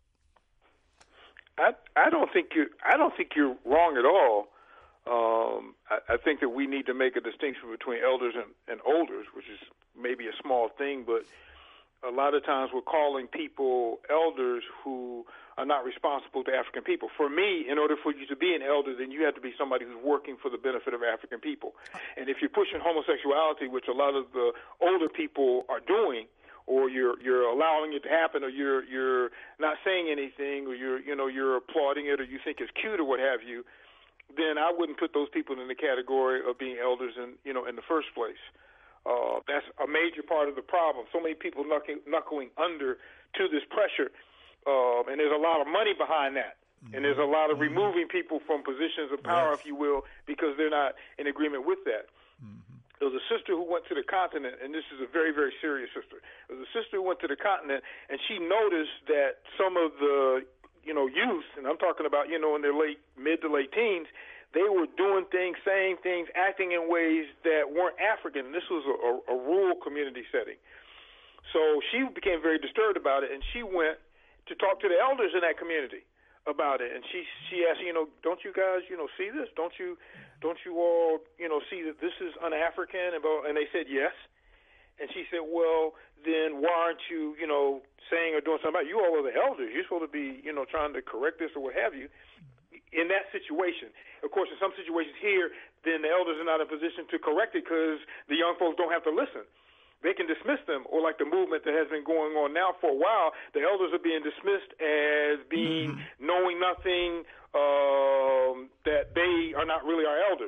I I don't think you I don't think you're wrong at all. Um, I, I think that we need to make a distinction between elders and, and olders, which is maybe a small thing, but a lot of times we're calling people elders who are not responsible to African people. For me, in order for you to be an elder, then you have to be somebody who's working for the benefit of African people. And if you're pushing homosexuality, which a lot of the older people are doing, or you're you're allowing it to happen, or you're you're not saying anything, or you're you know you're applauding it, or you think it's cute, or what have you, then I wouldn't put those people in the category of being elders in you know in the first place. Uh, that's a major part of the problem. So many people knuckling, knuckling under to this pressure, uh, and there's a lot of money behind that, mm-hmm. and there's a lot of mm-hmm. removing people from positions of power, yes. if you will, because they're not in agreement with that. Mm-hmm. There was a sister who went to the continent, and this is a very, very serious sister. There was a sister who went to the continent, and she noticed that some of the, you know, youth, and I'm talking about, you know, in their late, mid to late teens, they were doing things, saying things, acting in ways that weren't African. This was a, a, a rural community setting. So she became very disturbed about it, and she went to talk to the elders in that community about it. And she she asked, you know, don't you guys, you know, see this? Don't you don't you all, you know, see that this is un-African? And, and they said yes. And she said, well, then why aren't you, you know, saying or doing something about it? You all are the elders. You're supposed to be, you know, trying to correct this or what have you. In that situation, of course, in some situations here, then the elders are not in a position to correct it because the young folks don't have to listen. They can dismiss them, or like the movement that has been going on now for a while, the elders are being dismissed as being mm-hmm. knowing nothing, um, that they are not really our elders.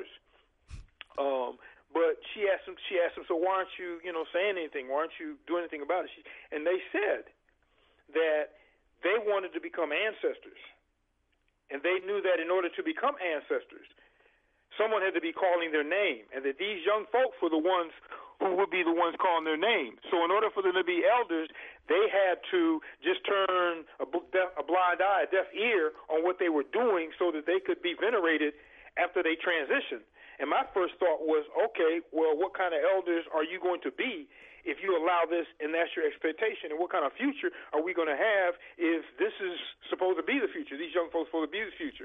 Um, but she asked them, she asked them, so why aren't you, you know, saying anything? Why aren't you doing anything about it? She, and they said that they wanted to become ancestors. And they knew that in order to become ancestors, someone had to be calling their name, and that these young folks were the ones who would be the ones calling their name. So in order for them to be elders, they had to just turn a, deaf, a blind eye, a deaf ear on what they were doing so that they could be venerated after they transitioned. And my first thought was, okay, well, what kind of elders are you going to be if you allow this and that's your expectation? And what kind of future are we going to have if this is supposed to be the future? These young folks are supposed to be the future.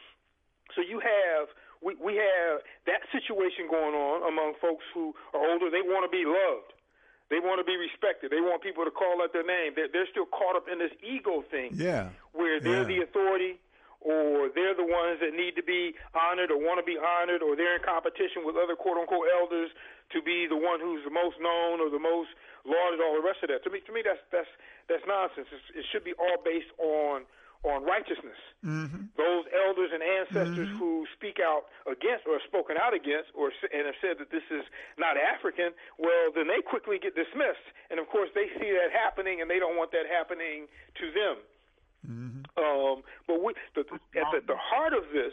So you have, we, we have that situation going on among folks who are older. They want to be loved. They want to be respected. They want people to call out their name. They're, they're still caught up in this ego thing yeah. where they're yeah. the authority, or they're the ones that need to be honored or want to be honored, or they're in competition with other quote-unquote elders to be the one who's the most known or the most lauded, all the rest of that. To me, to me, that's that's that's nonsense. It's, it should be all based on on righteousness. Mm-hmm. Those elders and ancestors mm-hmm. who speak out against or have spoken out against or and have said that this is not African, well, then they quickly get dismissed. And, of course, they see that happening, and they don't want that happening to them. Mm-hmm. Um, but we, the, at the, the heart of this,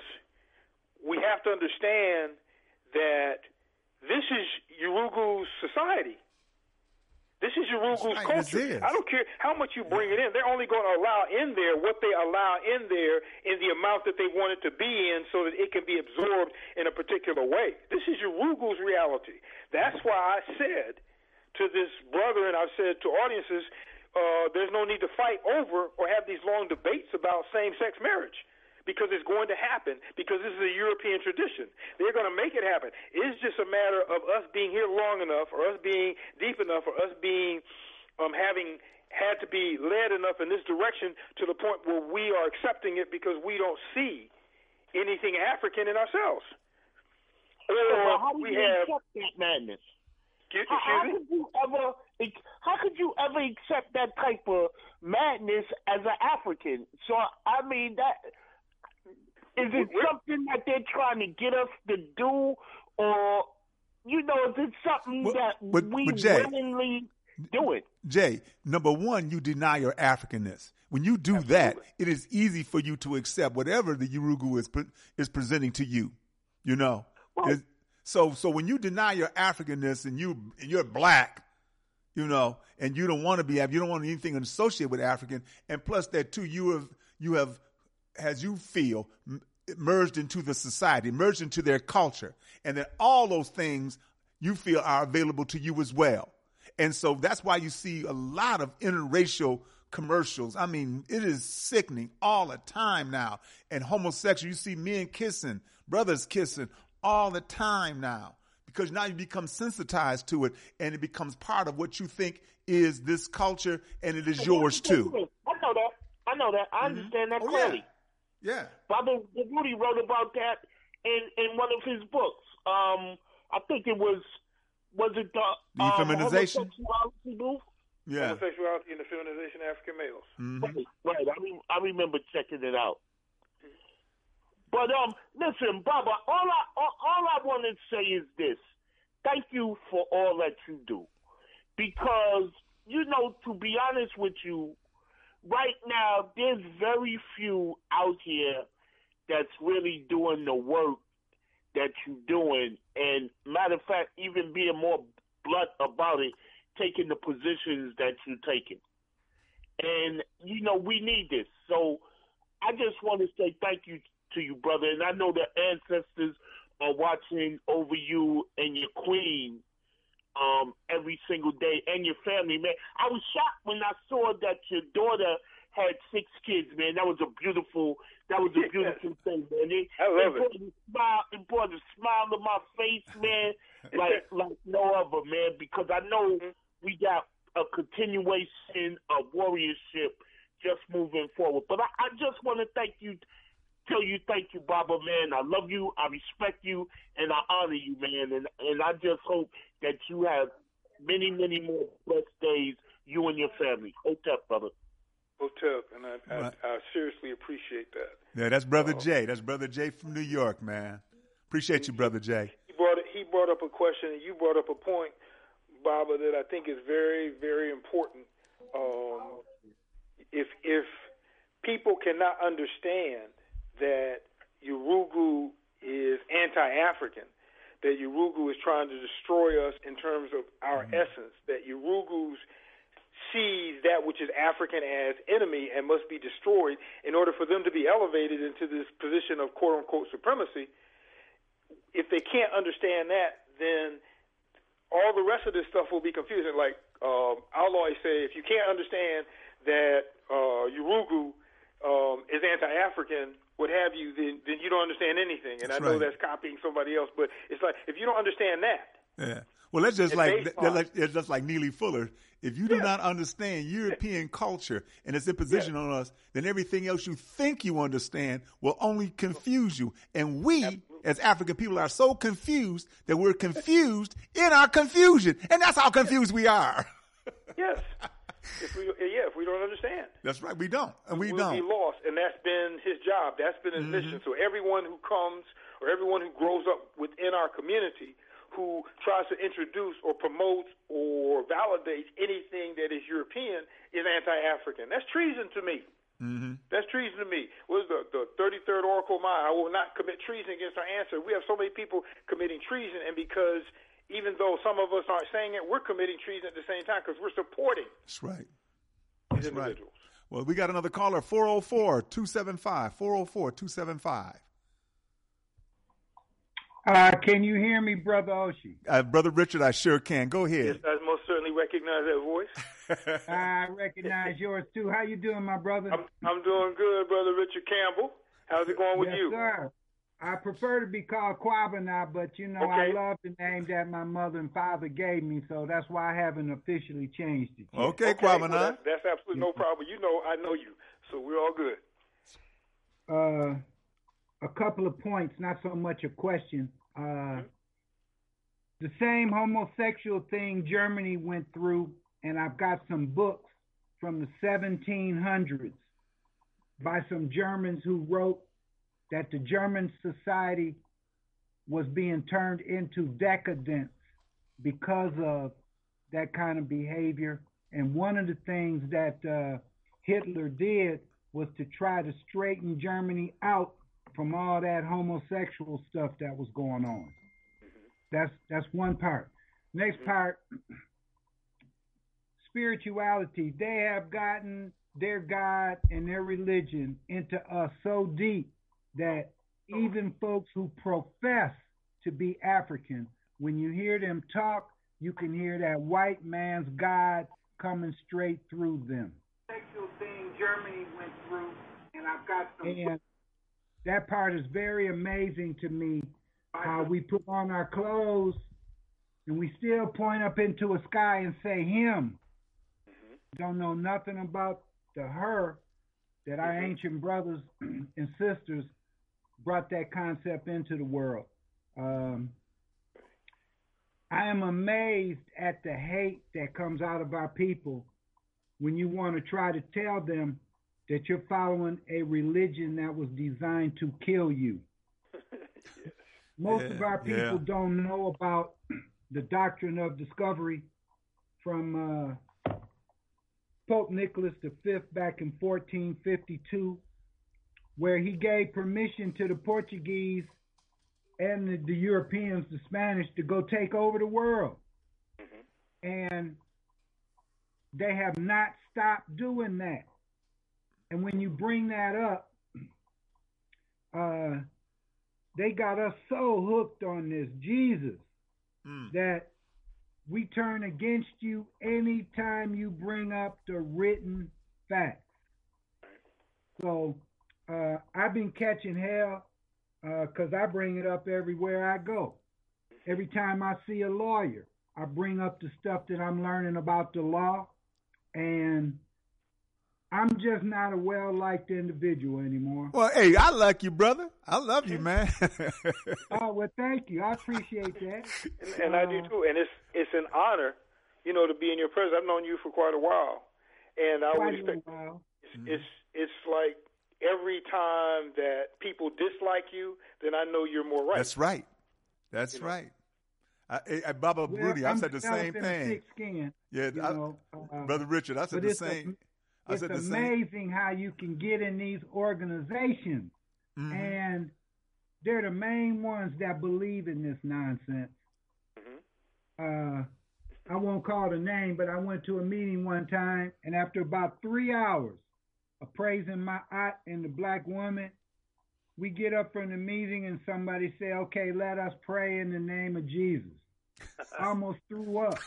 we have to understand that this is Yurugu's society. This is Yurugu's right, culture. I don't care how much you bring it in. They're only going to allow in there what they allow in there in the amount that they want it to be in so that it can be absorbed in a particular way. This is Yurugu's reality. That's why I said to this brother, and I've said to audiences, Uh, there's no need to fight over or have these long debates about same-sex marriage, because it's going to happen, because this is a European tradition. They're going to make it happen. It's just a matter of us being here long enough, or us being deep enough, or us being um, having had to be led enough in this direction to the point where we are accepting it because we don't see anything African in ourselves. Or well, how do we you have accept that madness? Excuse how, how me? could you ever? How could you ever accept that type of madness as an African? So I mean, that is it something that they're trying to get us to do, or you know, is it something but, that but, we but Jay, willingly do it. Jay, number one, you deny your Africanness. When you do Absolutely. that, it is easy for you to accept whatever the Yurugu is pre- is presenting to you. You know, well, so so when you deny your Africanness and you and you're black, you know, and you don't want to be, you don't want anything associated with African, and plus that too, you have you have, as you feel, merged into the society, merged into their culture, and then all those things you feel are available to you as well. And so that's why you see a lot of interracial commercials. I mean, it is sickening all the time now. And homosexual, you see men kissing, brothers kissing all the time now, because now you become sensitized to it and it becomes part of what you think is this culture, and it is yours too. I know that. I know that. I mm-hmm. understand that oh, clearly. Yeah. yeah. Baba Rudy wrote about that in, in one of his books. Um, I think it was, was it the, the um, feminization? Move? Yeah. Homosexuality and the feminization of African males. Mm-hmm. Right, right. I, mean, I remember checking it out. But um, listen, Baba, all I all, all I want to say is this: thank you for all that you do, because you know, to be honest with you, right now there's very few out here that's really doing the work that you're doing, and matter of fact, even being more blunt about it, taking the positions that you're taking. And you know, we need this. So I just want to say thank you to you, brother. And I know the ancestors are watching over you and your queen um, every single day, and your family, man. I was shocked when I saw that your daughter had six kids, man. That was a beautiful, that was a beautiful thing, man. It, I love it. it. Brought a smile, it brought a smile to my face, man, like like no other, man. Because I know we got a continuation of warriorship just moving forward. But I, I just want to thank you. Tell you thank you, Baba, man. I love you, I respect you, and I honor you, man. And and I just hope that you have many, many more blessed days, you and your family. Hotep, brother. Hotep, and I, I, Right. I seriously appreciate that. Yeah, that's Brother Uh, Jay. That's Brother Jay from New York, man. Appreciate you, Brother Jay. He brought he brought up a question, and you brought up a point, Baba, that I think is very, very important. Um, if if people cannot understand that Yurugu is anti-African, that Yurugu is trying to destroy us in terms of our Mm-hmm. essence, that Yurugus sees that which is African as enemy and must be destroyed in order for them to be elevated into this position of quote-unquote supremacy. If they can't understand that, then all the rest of this stuff will be confusing. Like um, I'll always say, if you can't understand that uh, Yurugu um, is anti-African, what have you, then, then you don't understand anything. And That's I know right. that's copying somebody else, but it's like, if you don't understand that, Yeah. Well, that's just It's like based that's on- like it's just like Neely Fuller. If you do not understand European culture and its imposition on us, then everything else you think you understand will only confuse you. And we, as African people, are so confused that we're confused in our confusion, and that's how confused we are. yes. If we, yeah, if we don't understand. That's right. We don't, and we we'll don't. be lost, and that's been his job. That's been his Mhm. mission. So everyone who comes or everyone who grows up within our community who tries to introduce or promote or validates anything that is European is anti-African. That's treason to me. Mm-hmm. That's treason to me. What is the, the thirty-third Oracle of Mine? I will not commit treason against our ancestors. We have so many people committing treason, and because even though some of us aren't saying it, we're committing treason at the same time because we're supporting That's right. these That's right. individuals. Well, we got another caller, four oh four, two seven five, four oh four, two seven five. Uh, can you hear me, Brother Oshie? Uh, Brother Richard, I sure can. Go Yes, ahead. I most certainly recognize that voice. I recognize yours too. How you doing, my brother? I'm, I'm doing good, Brother Richard Campbell. How's it going with yes, you? sir. I prefer to be called Quaba now, but you know Okay. I love the name that my mother and father gave me, so that's why I haven't officially changed it yet. Okay, Okay, Kwame. well, that's, that's absolutely no problem. You know, I know you, so we're all good. Uh, a couple of points, not so much a question. Uh, Mm-hmm. the same homosexual thing Germany went through, and I've got some books from the seventeen hundreds by some Germans who wrote that the German society was being turned into decadence because of that kind of behavior. And one of the things that uh, Hitler did was to try to straighten Germany out from all that homosexual stuff that was going on. That's that's one part. Next part, spirituality. They have gotten their God and their religion into us so deep that even folks who profess to be African, when you hear them talk, you can hear that white man's God coming straight through them. Sexual thing Germany went through, and I've got some. And that part is very amazing to me. How we put on our clothes and we still point up into a sky and say him. Mm-hmm. Don't know nothing about the her that our mm-hmm. ancient brothers and sisters brought that concept into the world. Um, I am amazed at the hate that comes out of our people when you want to try to tell them that you're following a religion that was designed to kill you. Most yeah, of our people yeah. don't know about the doctrine of discovery from uh, Pope Nicholas the Fifth back in fourteen fifty-two, where he gave permission to the Portuguese and the, the Europeans, the Spanish, to go take over the world. Mm-hmm. And they have not stopped doing that. And when you bring that up, uh, they got us so hooked on this Jesus mm. that we turn against you anytime you bring up the written facts. So uh, I've been catching hell because uh, I bring it up everywhere I go. Every time I see a lawyer, I bring up the stuff that I'm learning about the law, and I'm just not a well-liked individual anymore. Well, hey, I like you, brother. I love you, man. Oh, well, thank you. I appreciate that. And, and uh, I do, too. And it's it's an honor, you know, to be in your presence. I've known you for quite a while. And I would expect it's, mm-hmm. it's, it's like every time that people dislike you, then I know you're more right. That's right. That's you right. Know? I, I, Baba well, Rudy, I said the same thing. Skin, yeah, I, know, uh, Brother Richard, I said the same. A, I it's said the amazing same. how you can get in these organizations, mm-hmm. and they're the main ones that believe in this nonsense. Mm-hmm. Uh, I won't call the name, but I went to a meeting one time, and after about three hours of praising my aunt and the black woman, we get up from the meeting and somebody say, okay, let us pray in the name of Jesus. I almost threw up.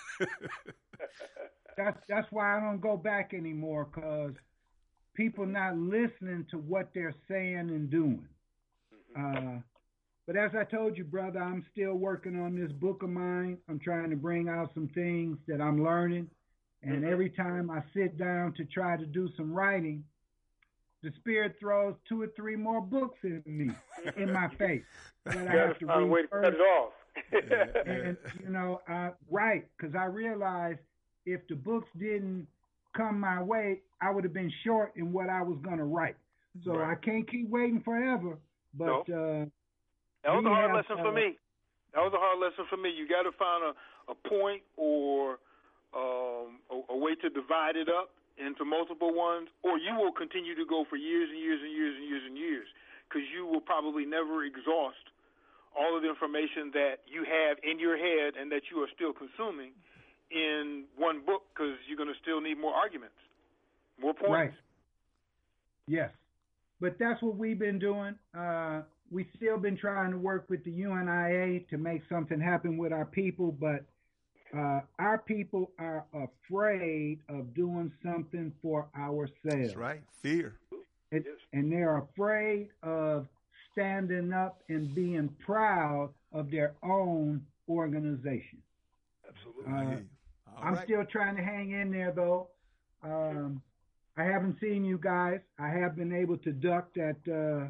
That's that's why I don't go back anymore, because people not listening to what they're saying and doing. Uh, but as I told you, brother, I'm still working on this book of mine. I'm trying to bring out some things that I'm learning. And every time I sit down to try to do some writing, the Spirit throws two or three more books in me, in my face. That I have to find a way to cut it off. And, you know, uh, right, because I realized if the books didn't come my way, I would have been short in what I was going to write. So right. I can't keep waiting forever. But no. uh, that was a hard have, lesson uh, for me. That was a hard lesson for me. You got to find a, a point or um, a, a way to divide it up into multiple ones, or you will continue to go for years and years and years and years and years, because you will probably never exhaust all of the information that you have in your head and that you are still consuming in one book, because you're going to still need more arguments, more points. Right. Yes. But that's what we've been doing. Uh, we've still been trying to work with the U N I A to make something happen with our people, but uh, our people are afraid of doing something for ourselves. That's right. Fear. It, and they're afraid of standing up and being proud of their own organization. Absolutely. Uh, I'm right. still trying to hang in there, though. Um, I haven't seen you guys. I have been able to duck that uh,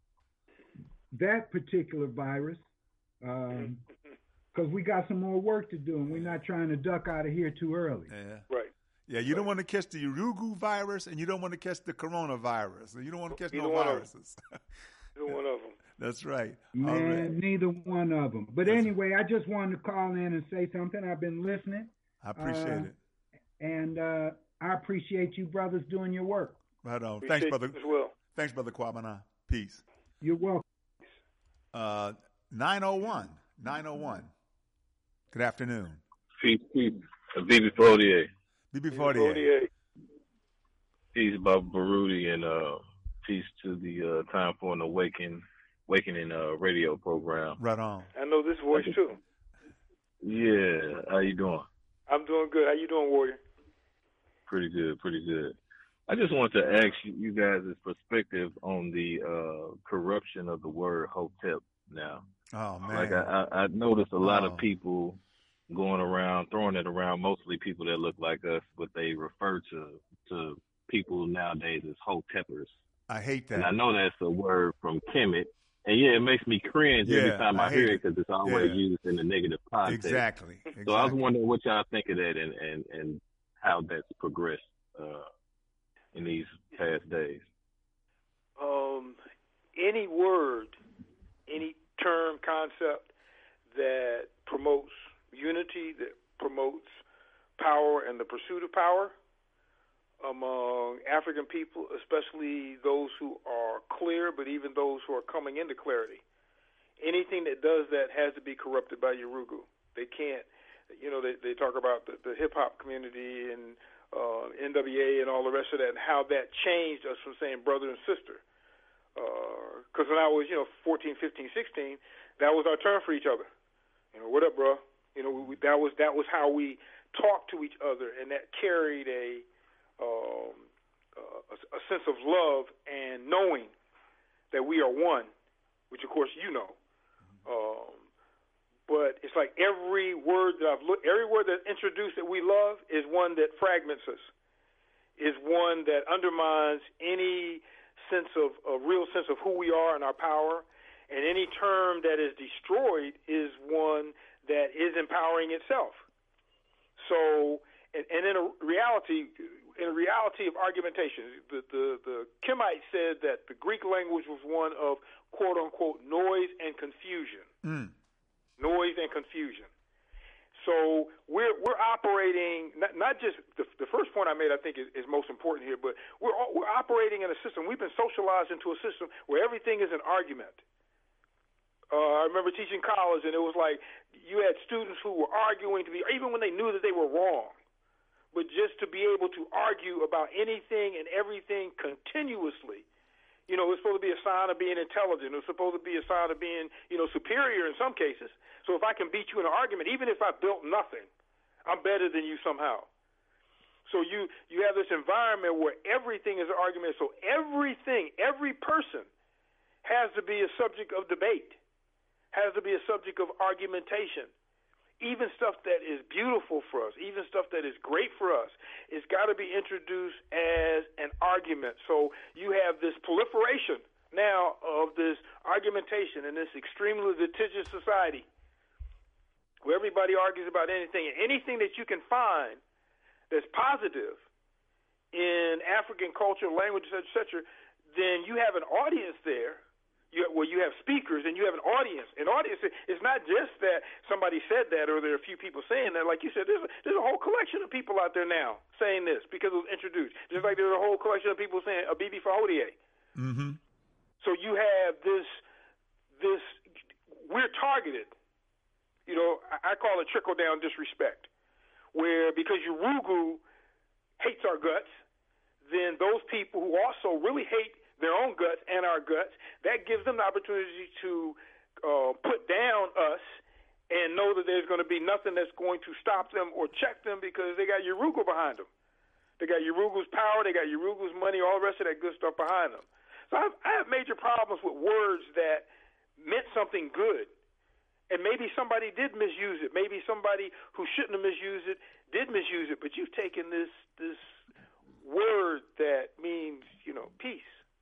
that particular virus because um, we got some more work to do, and we're not trying to duck out of here too early. Yeah. Right. Yeah, you right. don't want to catch the Urugu virus, and you don't want to catch the coronavirus. You don't want to catch neither no viruses. Neither one of them. That's right. Man, right. neither one of them. But That's anyway, I just wanted to call in and say something. I've been listening. I appreciate Uh, it. And uh, I appreciate you brothers doing your work. Right on. Appreciate Thanks, brother. you as well. Thanks, brother Kwabena. Peace. You're welcome. Uh, nine oh one. nine oh one. Good afternoon. Peace, peace. B B Fortier. B B Fortier. Peace, Bob Baruti, and uh, peace to the uh, Time for an Awakening, Awakening uh, radio program. Right on. I know this voice too. Yeah, how you doing? I'm doing good. How you doing, Warrior? Pretty good, pretty good. I just want to ask you, you guys' perspective on the uh, corruption of the word Hotep now. Oh, man. Like, I, I, I noticed a lot Oh. of people going around, throwing it around, mostly people that look like us, but they refer to, to people nowadays as Hotepers. I hate that. And I know that's a word from Kemet. And yeah, it makes me cringe every Yeah, time I, I hate hear it. it because it's always Yeah. used in a negative context. Exactly. So I was Exactly. wondering what y'all think of that and, and, and how that's progressed uh, in these past days. Um, any word, any term, concept that promotes unity, that promotes power and the pursuit of power among African people, especially those who are clear, but even those who are coming into clarity. Anything that does that has to be corrupted by Yurugu. They can't, you know, they, they talk about the, the hip-hop community and uh, N W A and all the rest of that and how that changed us from saying brother and sister. Because when I was, you know, fourteen, fifteen, sixteen, that was our term for each other. You know, what up, bro? You know, we, that was that was how we talked to each other, and that carried a um, uh, a, a sense of love and knowing that we are one, which of course you know. Um, but it's like every word that I've looked, every word that's introduced that we love is one that fragments us, is one that undermines any sense of a real sense of who we are and our power, and any term that is destroyed is one that is empowering itself. So, and, and in a reality, in a reality of argumentation, the, the, the Kemites said that the Greek language was one of quote unquote noise and confusion. Mm. Noise and confusion. So we're we're operating not, not just the, the first point I made I think is, is most important here, but we're all, we're operating in a system. We've been socialized into a system where everything is an argument. Uh, I remember teaching college, and it was like you had students who were arguing to be, even when they knew that they were wrong, but just to be able to argue about anything and everything continuously. You know, it's supposed to be a sign of being intelligent. It's supposed to be a sign of being, you know, superior in some cases. So if I can beat you in an argument, even if I built nothing, I'm better than you somehow. So you, you have this environment where everything is an argument. So everything, every person has to be a subject of debate, has to be a subject of argumentation. Even stuff that is beautiful for us, even stuff that is great for us, it's got to be introduced as an argument. So you have this proliferation now of this argumentation in this extremely litigious society where everybody argues about anything. And anything that you can find that's positive in African culture, language, et cetera, then you have an audience there. You, well, you have speakers and you have an audience. An audience is not just that somebody said that or there are a few people saying that. Like you said, there's a, there's a whole collection of people out there now saying this because it was introduced. Just like there's a whole collection of people saying a B B Fortier. Mm-hmm. So you have this, this, we're targeted. You know, I, I call it trickle-down disrespect, where because Yurugu hates our guts, then those people who also really hate their own guts and our guts, that gives them the opportunity to uh, put down us and know that there's going to be nothing that's going to stop them or check them because they got Yurugu behind them. They got Yurugu's power, they got Yurugu's money, all the rest of that good stuff behind them. So I have, I have major problems with words that meant something good. And maybe somebody did misuse it. Maybe somebody who shouldn't have misused it did misuse it. But you've taken this this word that means, you know, peace,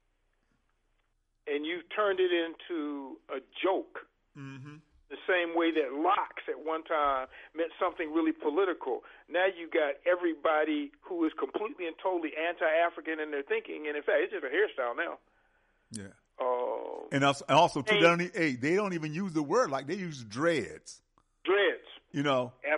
and you've turned it into a joke. Mm-hmm. The same way that locks at one time meant something really political. Now you got everybody who is completely and totally anti-African in their thinking, and in fact, it's just a hairstyle now. Yeah. Uh, and also, and also too, they don't, e- hey, they don't even use the word like they use dreads. Dreads. You know. Absolutely.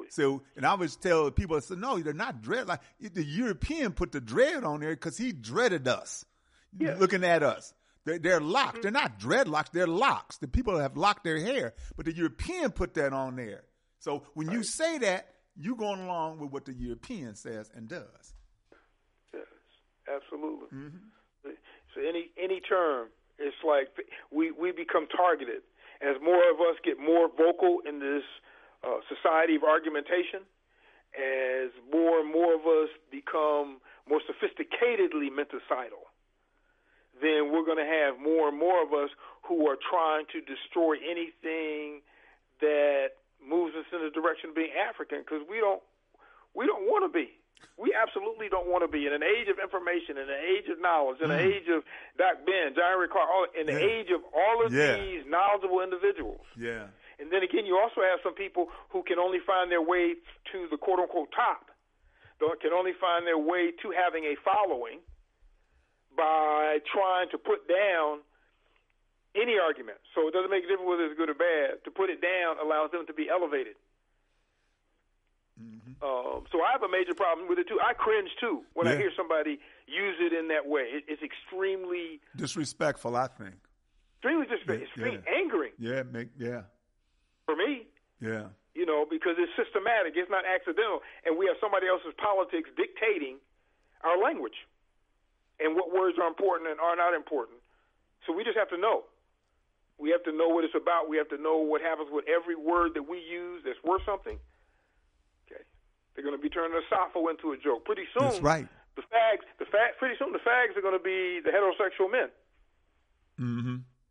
So, and I always tell people, I said, no, they're not dread. Like the European put the dread on there because he dreaded us, Yeah. looking at us. They're, they're locked. They're not dreadlocks. They're locks. The people have locked their hair, but the European put that on there. So when you say that, you going along with what the European says and does. Yes, absolutely. Mm-hmm. So any any term, it's like we, we become targeted. As more of us get more vocal in this uh, society of argumentation, as more and more of us become more sophisticatedly mental-cidal, then we're going to have more and more of us who are trying to destroy anything that moves us in the direction of being African, because we don't we don't want to be. We absolutely don't want to be. In an age of information, in an age of knowledge, in an Mm. age of Doc Ben, John Rick Clark, all, in the Yeah. age of all of Yeah. these knowledgeable individuals. Yeah. And then again, you also have some people who can only find their way to the quote-unquote top, though can only find their way to having a following by trying to put down any argument. So it doesn't make a difference whether it's good or bad. To put it down allows them to be elevated. Mm-hmm. Um, so I have a major problem with it, too. I cringe, too, when I Yeah. hear somebody use it in that way. It, it's extremely, Disrespectful, I think. extremely, just, Yeah, extremely yeah. angering Yeah, make, yeah, for me. yeah. You know, because it's systematic. It's not accidental. And we have somebody else's politics dictating our language and what words are important and are not important. So we just have to know. We have to know what it's about. We have to know what happens with every word that we use that's worth something. Okay. They're going to be turning a Sappho into a joke. Pretty soon, That's right. the fags, the fag, pretty soon the fags are going to be the heterosexual men. Mm-hmm.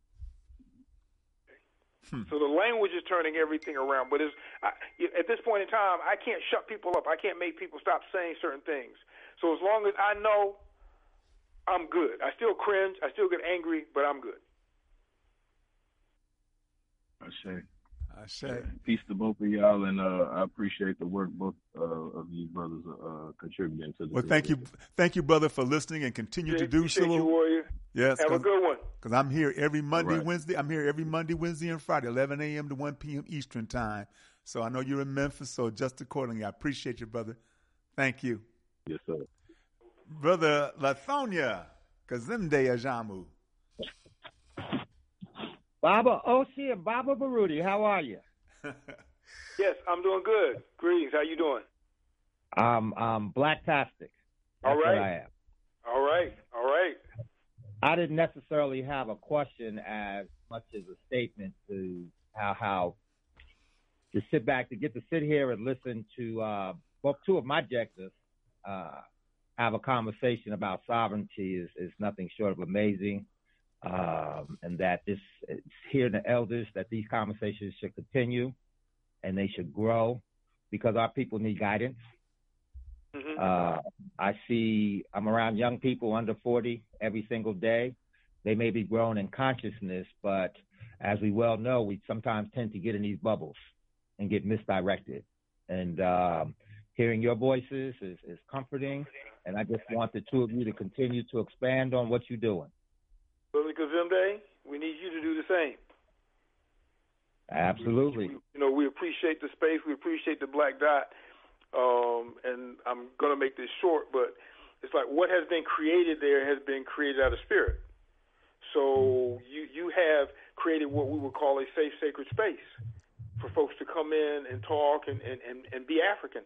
So the language is turning everything around. But it's, I, at this point in time, I can't shut people up. I can't make people stop saying certain things. So as long as I know, I'm good. I still cringe. I still get angry, but I'm good. I say. I say. Peace to both of y'all, and uh, I appreciate the work both uh, of you brothers uh, contributing to the. Well, thank you, thank you, brother, for listening and continue Yeah, to do appreciate so. you, Warrior. Yes, Have a good one. Because I'm here every Monday, right. Wednesday. I'm here every Monday, Wednesday, and Friday, eleven a.m. to one p.m. Eastern time. So I know you're in Memphis, so just accordingly, I appreciate you, brother. Thank you. Yes, sir. Brother Lathonia Kazimde Ajamu. Baba Oshi and Baba Baruti, how are you? Yes, I'm doing good. Greetings. How you doing? Um, um, Blacktastic. All That's right. what I am. All right. All right. I didn't necessarily have a question as much as a statement to how how to sit back to get to sit here and listen to uh, both two of my objectives uh, have a conversation about sovereignty is, is nothing short of amazing. Um, and that this it's hearing the elders that these conversations should continue and they should grow because our people need guidance. Mm-hmm. Uh, I see I'm around young people under forty every single day. They may be growing in consciousness, but as we well know, we sometimes tend to get in these bubbles and get misdirected. And um, hearing your voices is, is comforting. And I just want the two of you to continue to expand on what you're doing. Brother Kazimde, we need you to do the same. Absolutely. We, you know, we appreciate the space. We appreciate the Black Dot. Um, and I'm going to make this short, but it's like what has been created there has been created out of spirit. So you, you have created what we would call a safe, sacred space for folks to come in and talk and, and, and, and be African.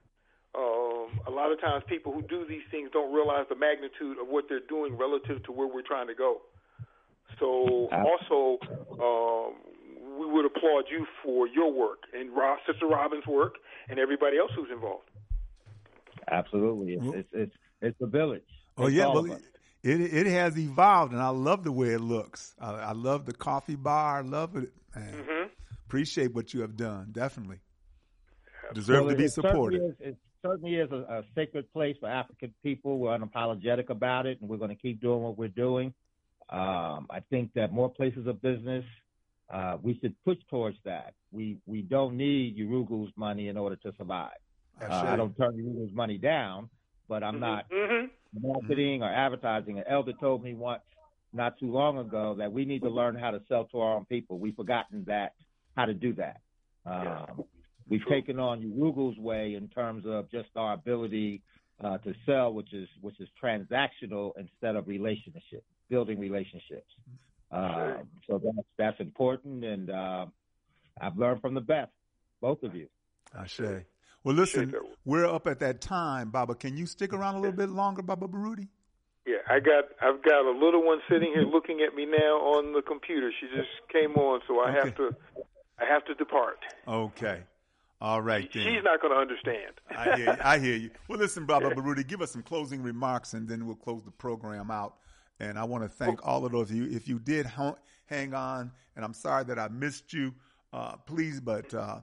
Um, a lot of times people who do these things don't realize the magnitude of what they're doing relative to where we're trying to go. So also, um, we would applaud you for your work and Rob, Sister Robin's work and everybody else who's involved. Absolutely. It's, it's, it's, it's a village. Oh, It's yeah. all Well, of us. it, it has evolved, and I love the way it looks. I, I love the coffee bar. I love it. Man. Mm-hmm. Appreciate what you have done. Definitely. Deserve Well, to be it certainly supported. is- It certainly is a, a sacred place for African people. We're unapologetic about it, and we're going to keep doing what we're doing. Um, I think that more places of business, uh, we should push towards that. We we don't need Urugu's money in order to survive. Uh, I don't turn Urugu's money down, but I'm not Mm-hmm. marketing or advertising. An elder told me once, not too long ago, that we need to learn how to sell to our own people. We've forgotten that how to do that. Um, We've True. taken on Uruguay's way in terms of just our ability uh, to sell, which is which is transactional instead of relationship, building relationships. Uh, so that's that's important, and uh, I've learned from the best, both of you. Ashe. Well, listen, we're up at that time, Baba. Can you stick around a little bit longer, Baba Baruti? Yeah, I got I've got a little one sitting here looking at me now on the computer. She just came on, so I Okay. have to I have to depart. Okay. All right, then. She's not going to understand. I hear you. I hear you. Well, listen, Baba Baruti, give us some closing remarks, and then we'll close the program out. And I want to thank all of those of you. If you did ho- hang on, and I'm sorry that I missed you, uh, please, but uh,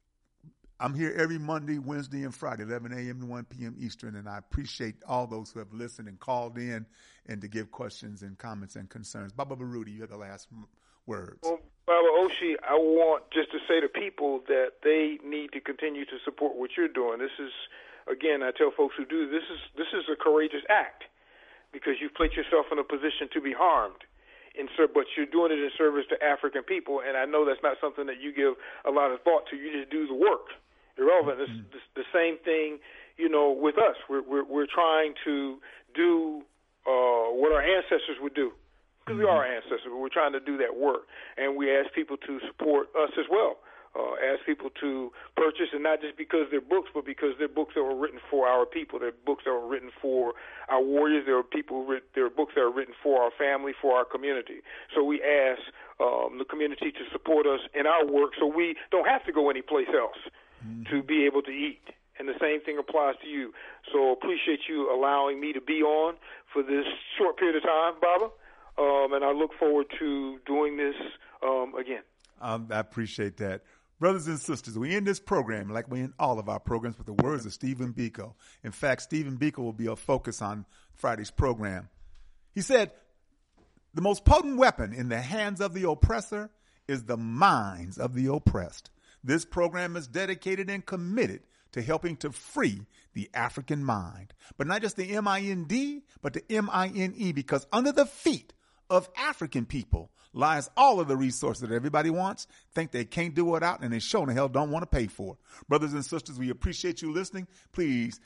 I'm here every Monday, Wednesday, and Friday, eleven a.m. to one p.m. Eastern, and I appreciate all those who have listened and called in and to give questions and comments and concerns. Baba Baruti, you have the last m- words. Well, Baba Oshi, I want just to say to people that they need to continue to support what you're doing. This is, again, I tell folks who do this is this is a courageous act because you've placed yourself in a position to be harmed. In, but you're doing it in service to African people, and I know that's not something that you give a lot of thought to. You just do the work. Irrelevant. It's Mm-hmm. the, the same thing, you know, with us. We're we're, we're trying to do uh, what our ancestors would do, because we are our ancestors. But we're trying to do that work, and we ask people to support us as well. Uh, ask people to purchase, and not just because they're books, but because they're books that were written for our people. They're books that were written for our warriors. There are people. Who writ- there are books that are written for our family, for our community. So we ask um, the community to support us in our work, so we don't have to go anyplace else to be able to eat. And the same thing applies to you. So appreciate you allowing me to be on for this short period of time, Baba. Um, and I look forward to doing this um, again. Um, I appreciate that. Brothers and sisters, we end this program like we end all of our programs with the words of Stephen Biko. In fact, Stephen Biko will be a focus on Friday's program. He said, the most potent weapon in the hands of the oppressor is the minds of the oppressed. This program is dedicated and committed to helping to free the African mind. But not just the M I N D, but the M I N E, because under the feet of African people lies all of the resources that everybody wants, think they can't do without, and they sure in hell don't want to pay for. Brothers and sisters, we appreciate you listening. Please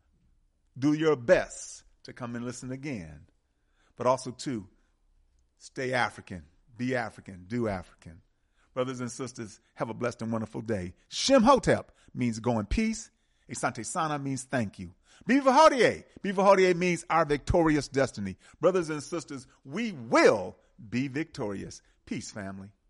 do your best to come and listen again. But also, too, stay African, be African, do African. Brothers and sisters, have a blessed and wonderful day. Shem Hotep means go in peace. Asante Sana means thank you. Biva Hodie. Biva Hodie means our victorious destiny. Brothers and sisters, we will be victorious. Peace, family.